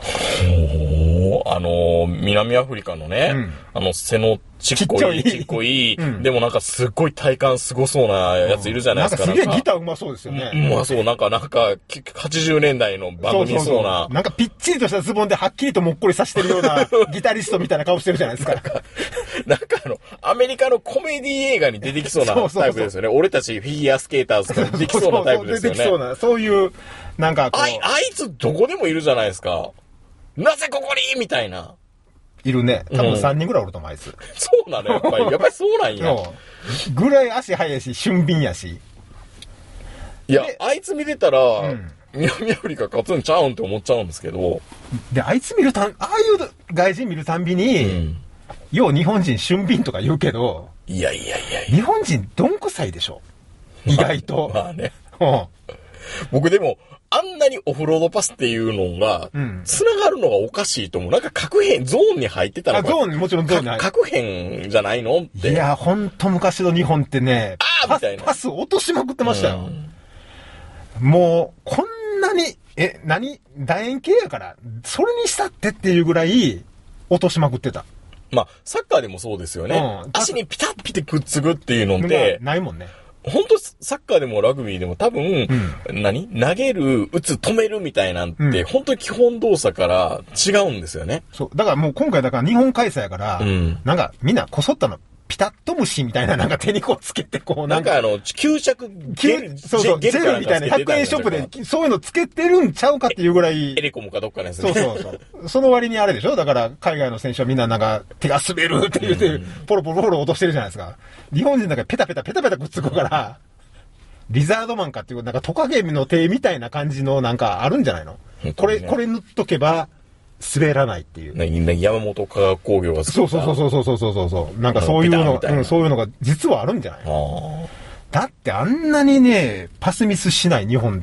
南アフリカのね、背のちっこい、でもなんかすっごい体幹すごそうなやついるじゃないですか。 なんかすげえギターうまそうですよね。 うまそう、なんか、80年代のバンドにそうな。 なんかぴっちりとしたズボンではっきりともっこりさしてるようなギタリストみたいな顔してるじゃないですか。 なんかアメリカのコメディ映画に出てきそうなタイプですよね。俺たちフィギュアスケーターズが出てきそうなタイプですよね。 出てきそうな、そういう、なんかあいつどこでもいるじゃないですか。なぜここにみたいな。 いるね。多分3人ぐらいおると思う、あいつ。 そうなのやっぱりそうなんや。 ぐらい足速いし、俊敏やし。 いや、あいつ見てたら、南アフリカ勝つんちゃうんって思っちゃうんですけど。 で、ああいう外人見るたんびに、よう日本人俊敏とか言うけど、 いや。 日本人どんくさいでしょ。意外と。 まあね。僕でも、あんなにオフロードパスっていうのが、繋がるのがおかしいと思う。なんか核変、ゾーンに入ってたら。 もちろんゾーンに入って核変じゃないのって。 いや、ほんと昔の日本ってね、 みたいな。 パス落としまくってましたよ。もう、こんなに、楕円形やから、それにしたっていうぐらい、落としまくってた。 まあ、サッカーでもそうですよね。足にピタッピてくっつくっていうのって、 ないもんね。 本当サッカーでもラグビーでも多分、投げる、打つ、止めるみたいなんて、本当に基本動作から違うんですよね。 そう。だからもう今回日本開催やから、なんかみんなこそったの、ピタッと虫みたいななんか手にこうつけてこうなんか吸着ジェルみたいな100円ショップでそういうのつけてるんちゃうかっていうぐらい。 エレコムかどっかですね。 そう。その割にあれでしょだから海外の選手はみんななんか手が滑るって言って、ポロポロ落としてるじゃないですか。日本人なんかペタペタくっつくから、リザードマンかっていうなんかトカゲの手みたいな感じのなんかあるんじゃないの？これ塗っとけば、滑らないっていう。 山本化学工業がそう。なんかそういうのが、そういうのが実はあるんじゃないの？だってあんなにね、パスミスしない日本って。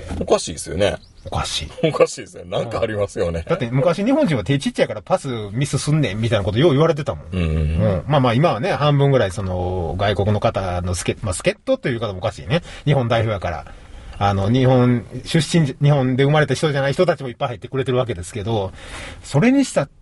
おかしいですよね。 おかしいですよ。なんかありますよね。 だって昔日本人は手ちっちゃいからパスミスすんねんみたいなことよう言われてたもん。まあ今はね、半分ぐらいその外国の方の助っ人という方もおかしいね。日本代表やから。日本で生まれた人じゃない人たちもいっぱい入ってくれてるわけですけど、それにしたって、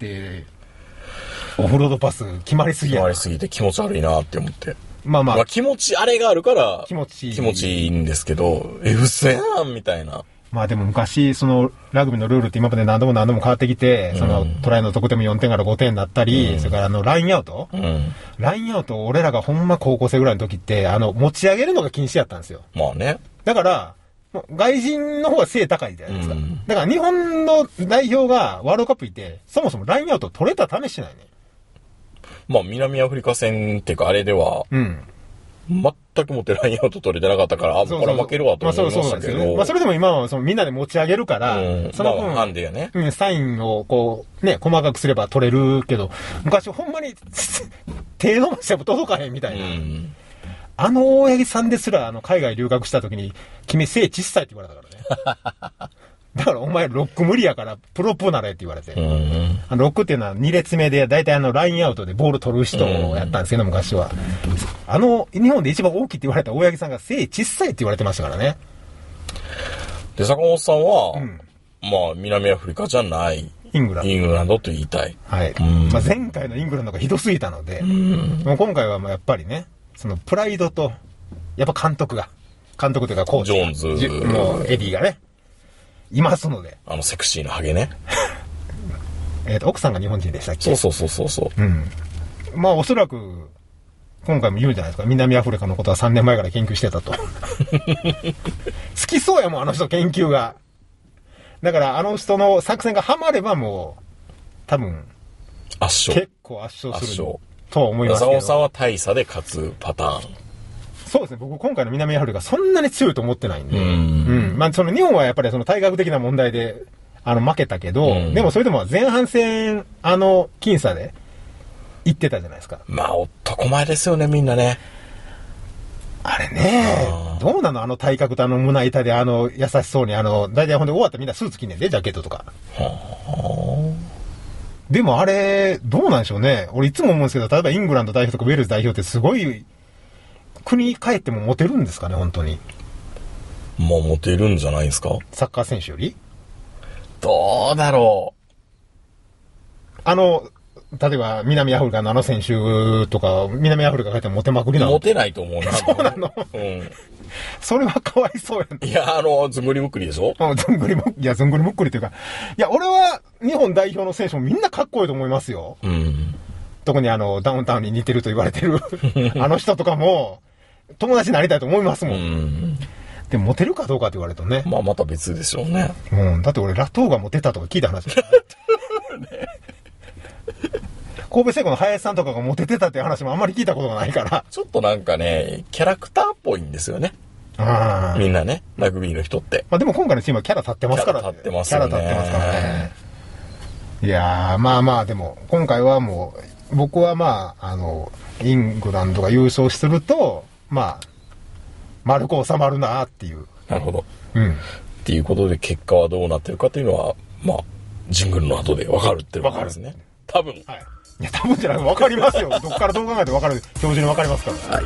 オフロードパス決まりすぎやな。 決まりすぎて気持ち悪いなって思って。 まあ気持ち、あれがあるから、 気持ちいいんですけど、嘘やんみたいな。 まあでも昔、その、ラグビーのルールって今まで何度も変わってきて、その、トライの得点も4点から5点になったり、それからラインアウトラインアウト、俺らがほんま高校生ぐらいの時って、持ち上げるのが禁止やったんですよ。 まあね。 だから、外人の方が背高いじゃないですか。だから日本の代表がワールドカップ行って、そもそもラインアウト取れた試しないね。 まあ南アフリカ戦っていうかあれでは、全くもってラインアウト取れてなかったから、これ負けるわと思いましたけど。 まあそれでも今はみんなで持ち上げるから、 その分、ハンデやね。 サインをこう、ね、細かくすれば取れるけど、昔ほんまに手伸ばしても届かへんみたいな。大八木さんですら、海外留学した時に、君背小さいって言われたからね。だからお前ロック無理やから、プロップなれって言われて。ロックっていうのは2列目で、だいたいラインアウトでボール取る人をやったんですけど、昔は。日本で一番大きいって言われた大八木さんが背小さいって言われてましたからね。 で、坂本さんは、まあ、南アフリカじゃない。 イングランドと言いたい。 はい。まあ、前回のイングランドがひどすぎたので、もう今回はやっぱりね、そのプライドと、やっぱ監督というかコーチ。 ジョーンズ。 もうエディがね、いますので。 セクシーなハゲね。 奥さんが日本人でしたっけ？ そう。 うん。まあおそらく、今回も言うんじゃないですか。南アフリカのことは3年前から研究してたと。好きそうやもん、あの人研究が。だからあの人の作戦がハマればもう、多分、結構圧勝するとは思いますけど。 長尾さんは大差で勝つパターン。 そうですね。僕今回の南アフリカそんなに強いと思ってないんで。うん。まあその日本はやっぱりその体格的な問題で、負けたけど、でもそれでも前半戦、僅差で行ってたじゃないですか。 まあ男前ですよね、みんなね。 あれね、どうなの体格と胸板で優しそうに大体ほんで終わったらみんなスーツ着んねんで、ジャケットとか。でもあれ、どうなんでしょうね。俺いつも思うんですけど、例えばイングランド代表とかウェールズ代表ってすごい、国帰ってもモテるんですかね、本当に。 もうモテるんじゃないですか？ サッカー選手より？ どうだろう。例えば南アフリカの選手とか、南アフリカ帰ってもモテまくりなの？ モテないと思うな。 そうなの？うん。それはかわいそうやん。 いや、ずんぐりむっくりでしょ？ ずんぐりむっくりっていうか。いや、俺は日本代表の選手もみんなかっこいいと思いますよ。うん。特にダウンタウンに似てると言われてるあの人とかも、友達になりたいと思いますもん。うん。でもモテるかどうかって言われるとね。 まあまた別でしょうね。 うん。だって俺ラトーがモテたとか聞いた話。神戸製鋼の林さんとかがモテてたっていう話もあんまり聞いたことがないから。 ちょっとなんかね、キャラクターっぽいんですよね。みんなね、ラグビーの人って。 まあでも今回のチームはキャラ立ってますからね。 キャラ立ってますよね。 キャラ立ってますからね。いやー、まあまあでも、今回はもう、僕はまあ、イングランドが優勝すると、まあ、丸く収まるなっていう。 なるほど。うん。っていうことで結果はどうなってるかというのは、まあ、ジングルの後で分かるっていうことですね。多分。 はい。いや、多分じゃない。分かりますよ。どっからどう考えて分かる。表示に分かりますから。はい。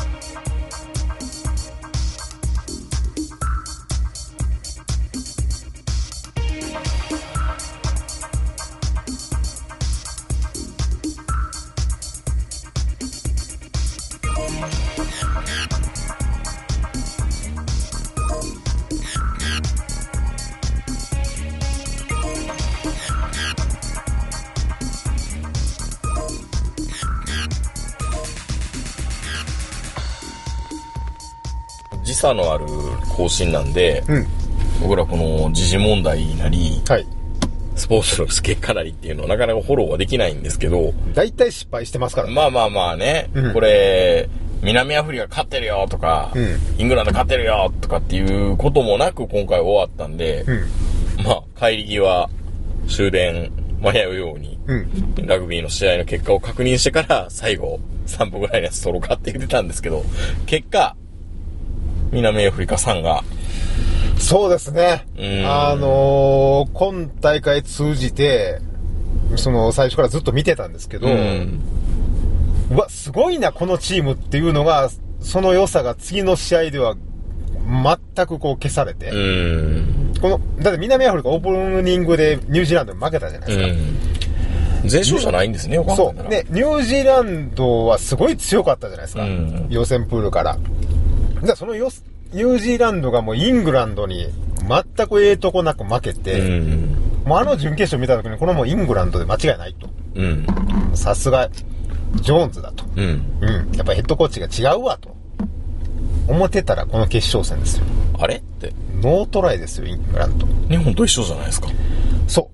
時差のある更新なんで、僕らこの時事問題なり、はい、スポーツの結果なりっていうのはなかなかフォローはできないんですけど、 大体失敗してますからね。 まあね、これ南アフリカ勝ってるよとか、イングランド勝ってるよとかっていうこともなく今回終わったんで、まあ帰り際終電間に合うように、ラグビーの試合の結果を確認してから最後3分ぐらいのやつ取ろうかって言ってたんですけど、結果南アフリカさんが。 そうですね。今大会通じて、最初からずっと見てたんですけど、うわ、すごいな、このチームっていうのが、その良さが次の試合では全く消されて、だって南アフリカオープニングでニュージーランドに負けたじゃないですか。 全勝じゃないんですね、 そう。で、ニュージーランドはすごい強かったじゃないですか。予選プールから。そのニュージーランドがもうイングランドに全くとこなく負けて、もう準決勝見た時にこのもうイングランドで間違いないと。さすがジョーンズだと。やっぱりヘッドコーチが違うわと思ってたらこの決勝戦ですよ。 あれってノートライですよ、イングランド。 日本と一緒じゃないですか。 そう。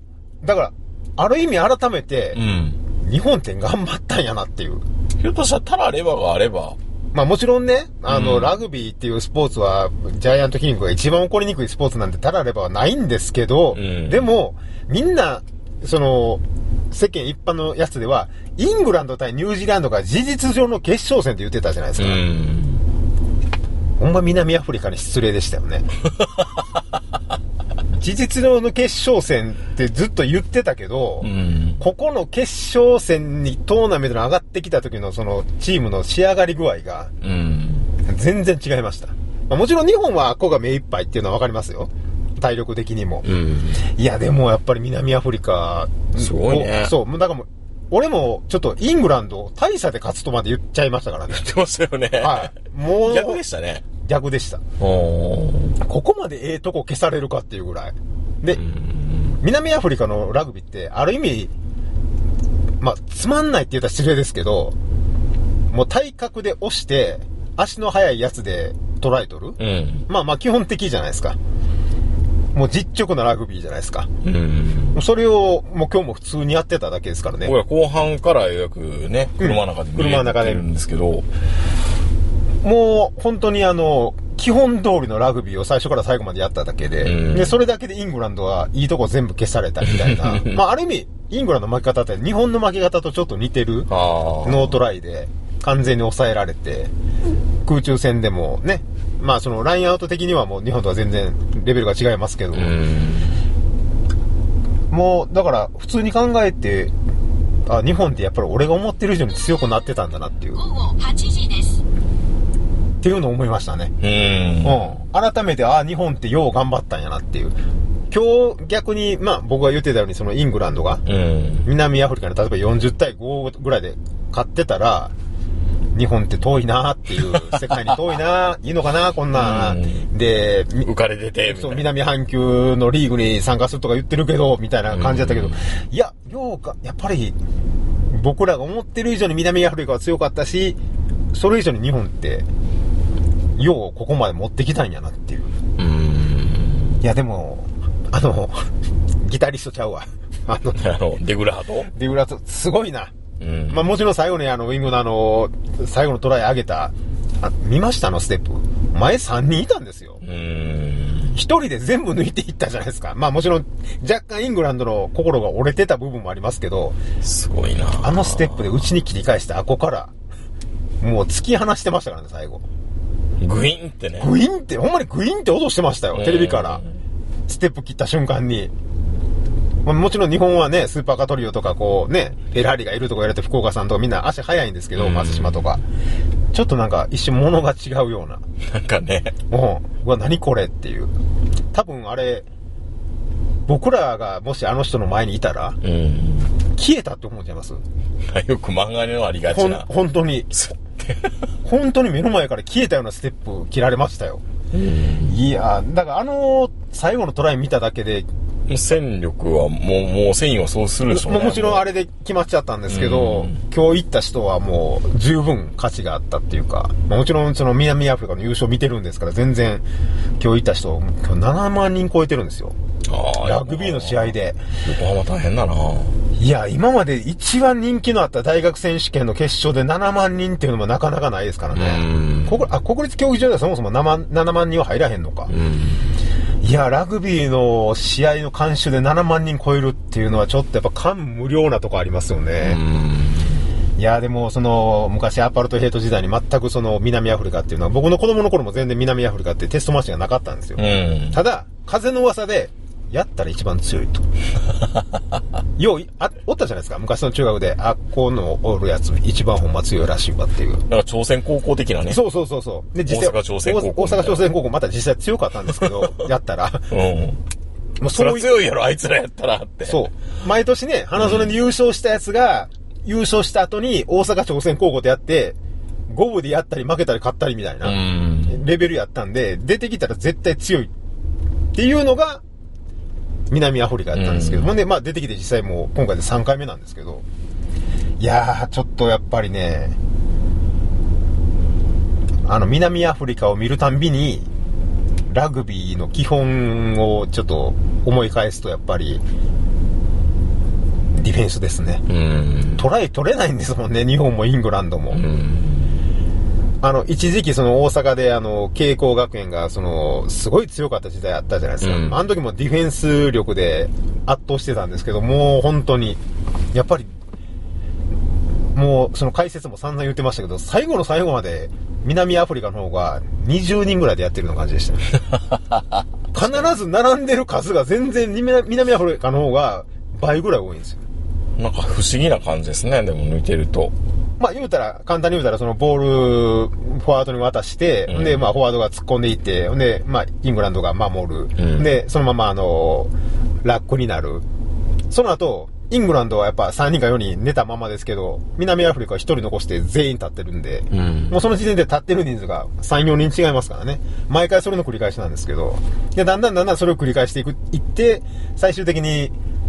だからある意味改めて、日本って頑張ったんやなっていう。 ひょっとしたらタラレバがあれば。 まあもちろんね、ラグビーっていうスポーツは、ジャイアントキングが一番起こりにくいスポーツなんてたらればはないんですけど、でも、みんな、世間一般のやつでは、イングランド対ニュージーランドが事実上の決勝戦って言ってたじゃないですか。ほんま南アフリカに失礼でしたよね。事実上の決勝戦ってずっと言ってたけど、ここの決勝戦にトーナメントに上がってきた時のチームの仕上がり具合が、全然違いました。まあ、もちろん日本はここが目いっぱいっていうのはわかりますよ。体力的にも。いや、でもやっぱり南アフリカ、 すごいね。 そう。だからもう、俺もちょっとイングランド大差で勝つとまで言っちゃいましたからね。 言ってましたよね。はい。もう。逆でしたね。 逆でした。ここまでとこ消されるかっていうぐらい。で、南アフリカのラグビーって、ある意味、 まあ、つまんないって言ったら失礼ですけど、もう体格で押して、足の速いやつでトライ取る、まあまあ基本的じゃないですか。もう実直なラグビーじゃないですか。それをもう今日も普通にやってただけですからね。 後半からよくね、車の中で見えるんですけど、 もう本当に基本通りのラグビーを最初から最後までやっただけで、で、それだけでイングランドはいいとこ全部消されたみたいな。まあある意味、イングランドの負け方って日本の負け方とちょっと似てるノートライで完全に抑えられて、空中戦でもね、まあそのラインアウト的にはもう日本とは全然レベルが違いますけど、もうだから普通に考えて、あ、日本ってやっぱり俺が思ってる以上に強くなってたんだなっていう。 午後8時です。 っていうのを思いましたね。改めて、あ、日本ってよう頑張ったんやなっていう。今日逆に、まあ僕が言ってたようにそのイングランドが、南アフリカに例えば40対5ぐらいで勝ってたら、日本って遠いなっていう、世界に遠いな、いいのかな、こんな、で、 浮かれてて、 そう、南半球のリーグに参加するとか言ってるけど、みたいな感じだったけど、いや、やっぱり、僕らが思ってる以上に南アフリカは強かったし、それ以上に日本って、ようここまで持ってきたんやなっていう。いや、でも、ギタリストちゃうわ。 デグラートすごいな。まあもちろん最後にウィングの最後のトライ上げた、見ましたステップ。前3人いたんですよ。1人で全部抜いていったじゃないですか。まあもちろん若干イングランドの心が折れてた部分もありますけど、 すごいな。 ステップで内に切り返してあこから、もう突き放してましたからね、最後。 グインってね。 グインって、ほんまにグインって音してましたよ、テレビから。ステップ切った瞬間に。もちろん日本はね、スーパーカトリオとかこうね、フェラーリがいるとか言われて福岡さんとかみんな足速いんですけど、松島とか。ちょっとなんか一瞬物が違うような。 なんかね。 うわ、何これっていう。多分あれ、僕らがもしあの人の前にいたら、消えたって思っちゃいます？ よく漫画のありがちな。 本当に。本当に目の前から消えたようなステップ切られましたよ。いや、だから最後のトライ見ただけで、 戦力はもう戦意はそうするでしょうね。 もちろんあれで決まっちゃったんですけど、今日行った人はもう十分価値があったっていうか、もちろんその南アフリカの優勝見てるんですから、全然今日行った人、今日7万人超えてるんですよ。ラグビーの試合で。 横浜大変だな。 いや、今まで一番人気のあった大学選手権の決勝で7万人っていうのもなかなかないですからね。国立競技場ではそもそも7万人は入らへんのか。いや、ラグビーの試合の観衆で7万人超えるっていうのはちょっとやっぱ感無量なとこありますよね。いや、でも昔アパルトヘイト時代に全く南アフリカっていうのは、僕の子供の頃も全然南アフリカってテストマッチがなかったんですよ。ただ、風の噂で、やったら一番強いと。おったじゃないですか。昔の中学で、このおるやつ一番ほんま強いらしいわっていう。 だから朝鮮高校的なね。 そう。で、実際、 大阪朝鮮高校。 大阪朝鮮高校また実際強かったんですけど、やったら。 もうそれは強いやろ、あいつらやったらって。 そう。毎年ね、花園で優勝したやつが、優勝した後に大阪朝鮮高校でやって、5部でやったり負けたり勝ったりみたいな、レベルやったんで、出てきたら絶対強いっていうのが、南アフリカやったんですけど、ほんで、まあ出てきて実際もう今回で3回目なんですけど、いやー、ちょっとやっぱりね、南アフリカを見るたんびに、ラグビーの基本をちょっと思い返すとやっぱり、ディフェンスですね。トライ取れないんですもんね、日本もイングランドも。一時期大阪で慶光学園がすごい強かった時代あったじゃないですか。あの時もディフェンス力で圧倒してたんですけど、もう本当に、やっぱり、もう解説も散々言ってましたけど、最後の最後まで南アフリカの方が20人ぐらいでやってるような感じでしたね。必ず並んでる数が全然南アフリカの方が倍ぐらい多いんですよ。 なんか不思議な感じですね、でも抜いてると。 まあ簡単に言うたらボール、フォワードに渡して、で、まあフォワードが突っ込んでいって、で、まあイングランドが守る。で、そのままラックになる。その後、イングランドはやっぱ3人か4人寝たままですけど、南アフリカは1人残して全員立ってるんで、もうその時点で立ってる人数が3、4人違いますからね。毎回それの繰り返しなんですけど、で、だんだんそれを繰り返していって、最終的に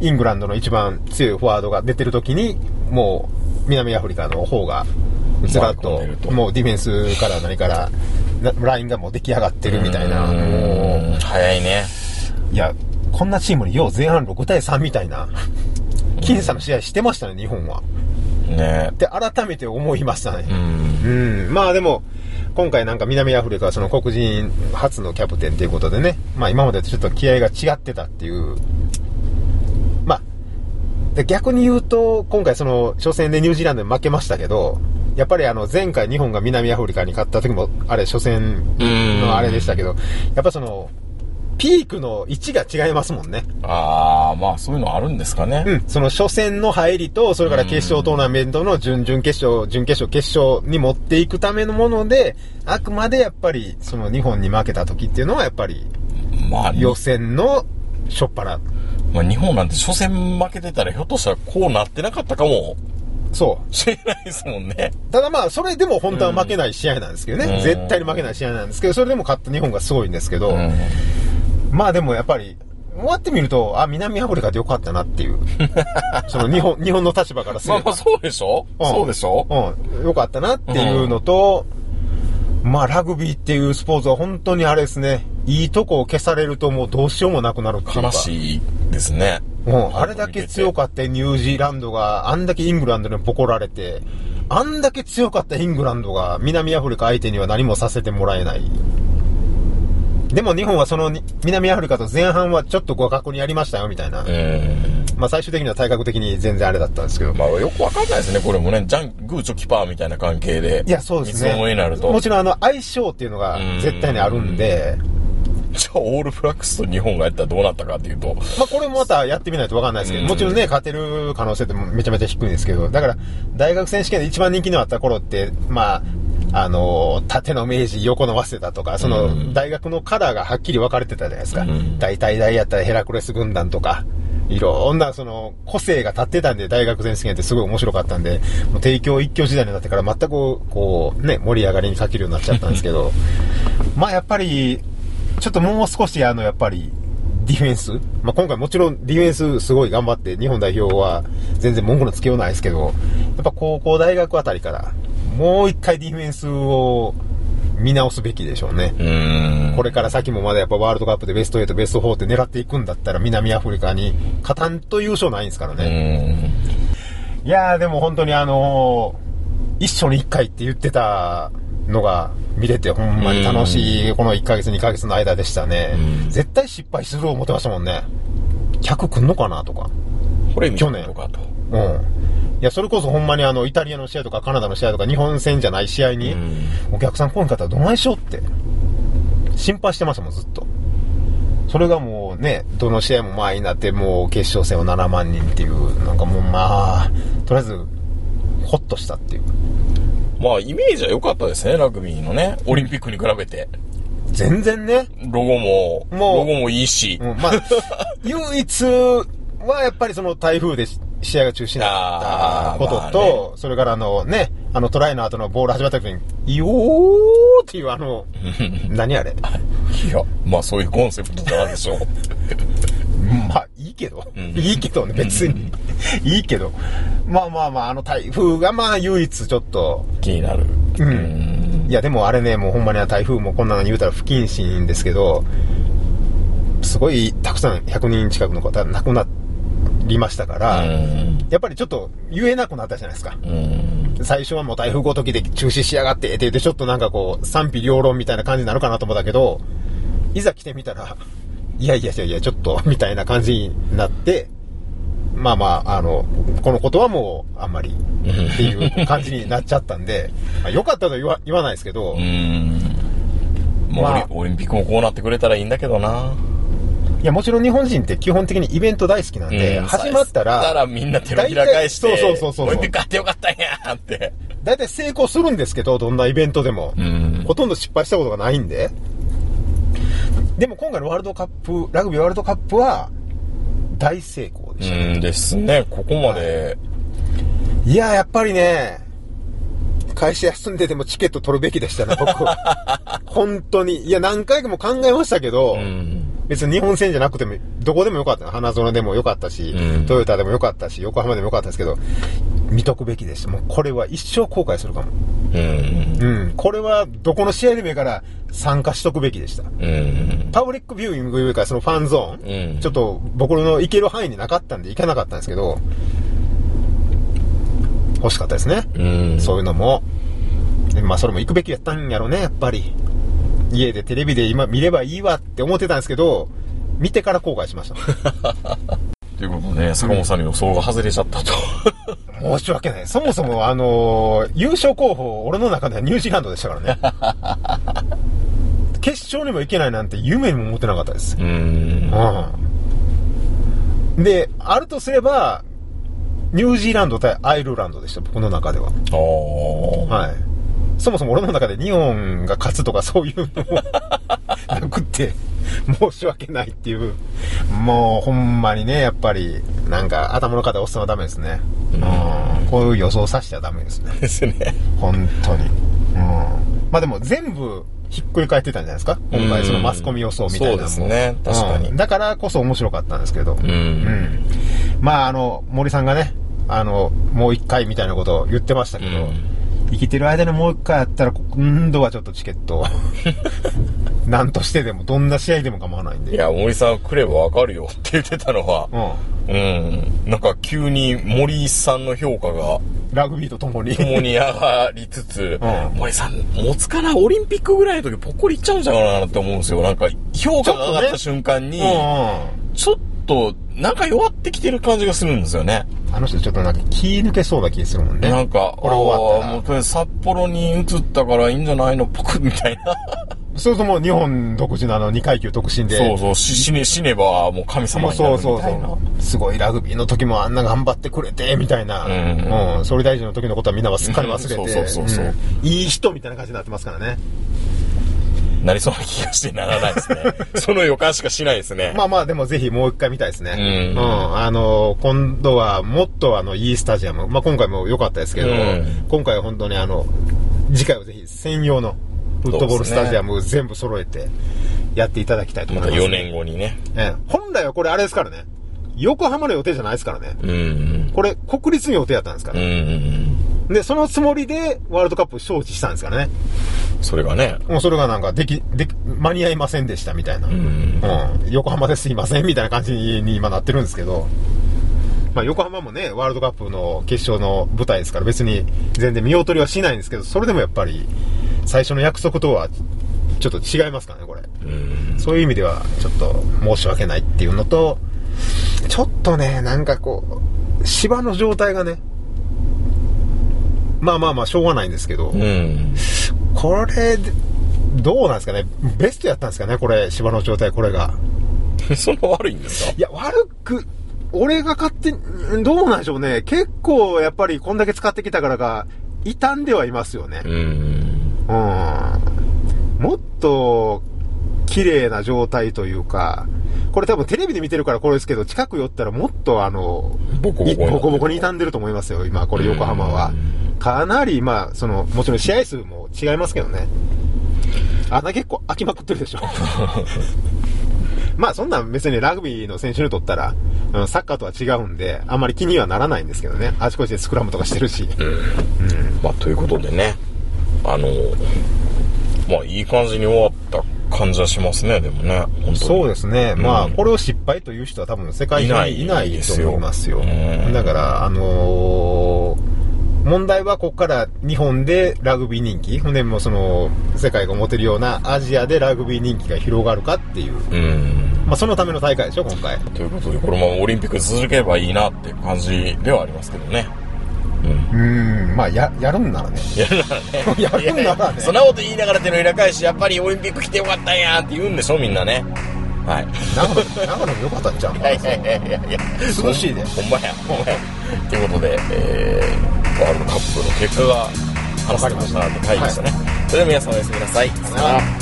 イングランドの一番強いフォワードが出てる時に、もう南アフリカの方がずらっと、もうディフェンスから何からラインがもう出来上がってるみたいな。もう早いね。 いや、こんなチームによう前半6対3みたいな僅差の試合してましたね、日本は。 ね。 で、改めて思いましたね。まあでも、今回なんか南アフリカはその黒人初のキャプテンということでね、まあ今までとちょっと気合が違ってたっていう。まあ、で逆に言うと、今回その初戦でニュージーランドに負けましたけど、やっぱり前回日本が南アフリカに勝った時も、あれ初戦のあれでしたけど、やっぱその、ピークの位置が違いますもんね。 ああ、まあそういうのあるんですかね。 その初戦の入りと、それから決勝トーナメントの準々決勝、準決勝、決勝に持っていくためのもので、あくまでやっぱり、その日本に負けた時っていうのはやっぱり、まあ予選の初っ端。 まあ日本なんて初戦負けてたらひょっとしたらこうなってなかったかも。 そうしれないですもんね。 ただまあ、それでも本当は負けない試合なんですけどね。絶対に負けない試合なんですけど、それでも勝った日本がすごいんですけど、まあでもやっぱり、終わってみると、南アフリカでよかったなっていう。その日本の立場からすれば。 まあそうでしょ、そうでしょよかったなっていうのと、まあラグビーっていうスポーツは本当にあれですね、いいとこを消されるともうどうしようもなくなるっていうか。 悲しいですね。 あれだけ強かったニュージーランドが、あんだけイングランドにボコられて、あんだけ強かったイングランドが南アフリカ相手には何もさせてもらえない。でも日本はその南アフリカと前半はちょっと互角にやりましたよみたいな。まあ最終的には体格的に全然あれだったんですけど。 まあよくわかんないですね、これもね。グーチョキパーみたいな関係で。 いや、そうですね。 三つどもえになると。 もちろん相性っていうのが絶対にあるんで。 じゃあオールブラックスと日本がやったらどうなったかっていうと。 まあこれもまたやってみないとわかんないですけど、もちろんね、勝てる可能性ってめちゃめちゃ低いんですけど、だから大学選手権で一番人気のあった頃って、まあ、縦の明治、横の早稲田とか、その大学のカラーがはっきり分かれてたじゃないですか。大体大やったらヘラクレス軍団とか、いろんなその個性が立ってたんで、大学選手権ってすごい面白かったんで、もう帝京一強時代になってから全くこうね、盛り上がりに欠けるようになっちゃったんですけど、まあやっぱり、ちょっともう少しやっぱり、ディフェンス、まあ、今回もちろんディフェンスすごい頑張って日本代表は全然文句のつけようないですけど、やっぱ高校大学あたりからもう一回ディフェンスを見直すべきでしょうね。これから先もまだやっぱワールドカップでベスト8、ベスト4って狙っていくんだったら南アフリカに勝たんと優勝ないんですからね。いやーでも本当に一緒に一回って言ってたのが見れてほんまに楽しいこの1ヶ月2ヶ月の間でしたね。絶対失敗する思ってましたもんね。100来んのかなとか。 これ去年とかと。 いや、それこそほんまにイタリアの試合とかカナダの試合とか日本戦じゃない試合に、お客さん来んかったらどないしようって心配してましたもん、ずっと。それがもうね、どの試合も前になって、もう決勝戦は7万人っていう、なんかもうまあ、とりあえず、ホッとしたっていう。 まあ、イメージは良かったですね、ラグビーのね。オリンピックに比べて。 全然ね。 ロゴもいいし。 まあ、唯一はやっぱりその台風で試合が中止になったことと、まあね、それからトライの後のボール始まった時に、よーっていう何あれいや、まあそういうコンセプトなんでしょう。 まあいいけど、いいけどね、別に。いいけど。まあ台風がまあ唯一ちょっと。 気になる。 いやでもあれね、もうほんまに台風もこんなの言うたら不謹慎ですけど、すごいたくさん100人近くの方亡くなりましたから、やっぱりちょっと言えなくなったじゃないですか。最初はもう台風ごときで中止しやがってって言ってちょっとなんかこう賛否両論みたいな感じになるかなと思ったけど、いざ来てみたら、いやちょっとみたいな感じになって、まあこのことはもうあんまりっていう感じになっちゃったんで、まあ、よかったとは言わないですけど、 まあ、オリンピックもこうなってくれたらいいんだけどな。 いや、もちろん日本人って基本的にイベント大好きなんで、始まったらみんな手のひら返して、 そう。 オリンピックあってよかったんやって。 だいたい成功するんですけど、どんなイベントでも。ほとんど失敗したことがないんで。でも今回のワールドカップ、ラグビーワールドカップは、大成功でしたね。 ですね、ここまで。 いや、やっぱりね、会社休んででもチケット取るべきでしたね、僕。本当に。いや、何回も考えましたけど、い別に日本戦じゃなくても、どこでもよかった。花園でもよかったし、トヨタでもよかったし、横浜でもよかったですけど、見とくべきでした。もうこれは一生後悔するかも。これはどこの試合でもいいから参加しとくべきでした。パブリックビューイングいうか、そのファンゾーン、ちょっと僕の行ける範囲になかったんで行けなかったんですけど、欲しかったですね。そういうのも。まあそれも行くべきやったんやろね、やっぱり。家でテレビで今見ればいいわって思ってたんですけど、見てから後悔しました。 ということでね、坂本さんの予想が外れちゃったと。 申し訳ない。そもそも優勝候補、俺の中ではニュージーランドでしたからね。決勝にも行けないなんて夢にも思ってなかったです。で、あるとすれば、ニュージーランド対アイルランドでした、僕の中では。はい。そもそも俺の中で日本が勝つとかそういうのもなくって申し訳ないっていう、もうほんまにね、やっぱりなんか頭の方押すのはダメですね。こういう予想させちゃダメですね。 ですね。 本当に。まあでも全部ひっくり返ってたんじゃないですか、今回そのマスコミ予想みたいなのも。 そうですね、確かに。 だからこそ面白かったんですけど。まあ森さんがね、もう一回みたいなことを言ってましたけど、生きてる間にもう一回やったら今度はちょっとチケット何としてでもどんな試合でも構わないんで。 いや、森さん来ればわかるよって言ってたのは、なんか急に森さんの評価がラグビーとともに上がりつつ、森さん持つかな、オリンピックぐらいの時ポッコリいっちゃうんじゃないかなって思うんですよ。なんか評価が上がった瞬間にちょっとなんか弱ってきてる感じがするんですよね。 あの人ちょっとなんか気抜けそうな気するもんね。 なんかこれ終わったらもうとりあえず札幌に移ったからいいんじゃないのぽくみたいな。 そうそう、もう日本独自の2階級特進で。 そうそう、死ねばもう神様になるみたいな。 そうすごいラグビーの時もあんな頑張ってくれてみたいな。総理大臣の時のことはみんなはすっかり忘れて。そういい人みたいな感じになってますからね。 なりそうな気がしてならないですね。その予感しかしないですね。 まあまあ、でもぜひもう一回見たいですね。今度はもっといいスタジアム。まあ今回も良かったですけど、今回は本当に次回はぜひ専用のフットボールスタジアム全部揃えてやっていただきたいと思います。 また4年後にね。 本来はこれあれですからね。横浜の予定じゃないですからね。これ国立の予定やったんですから。で、そのつもりでワールドカップ招致したんですからね。 それがね。 もうそれがなんか間に合いませんでしたみたいな。横浜ですいませんみたいな感じに今なってるんですけど。まあ横浜もね、ワールドカップの決勝の舞台ですから別に全然見劣りはしないんですけど、それでもやっぱり最初の約束とはちょっと違いますからね、これ。そういう意味ではちょっと申し訳ないっていうのと、ちょっとね、なんかこう、芝の状態がね、まあしょうがないんですけど、これ、どうなんですかね、ベストやったんですかね、これ、芝の状態、これが。 そんな悪いんですか？ いや、俺が勝手に、どうなんでしょうね、結構やっぱりこんだけ使ってきたからか、傷んではいますよね。もっと、綺麗な状態というか、これ多分テレビで見てるからこれですけど、近く寄ったらもっとボコボコに傷んでると思いますよ、今、これ横浜は。かなり、まあ、もちろん試合数も違いますけどね。穴結構開きまくってるでしょ。まあ、そんなん別にラグビーの選手にとったら、サッカーとは違うんで、あんまり気にはならないんですけどね。あちこちでスクラムとかしてるし。 まあ、ということでね、まあ、いい感じに終わった感じはしますね、でもね。本当にそうですね。まあ、これを失敗という人は多分世界中にいないと思いますよ。だから、問題はここから日本でラグビー人気、ほんでも世界が持てるようなアジアでラグビー人気が広がるかっていう。まあ、そのための大会でしょ、今回。 ということで、このままオリンピック続ければいいなって感じではありますけどね。 まあ、やるんならね。やるんならね。 そんなこと言いながら手のひら返し、やっぱりオリンピック来てよかったんやって言うんでしょ、みんなね。はい。 長野もよかったんちゃうか。いや。涼しいで。 ほんまや。ということで、ワールドカップの結果が話されましたので、はいでしたね。それでは皆さんおやすみなさい。さよなら。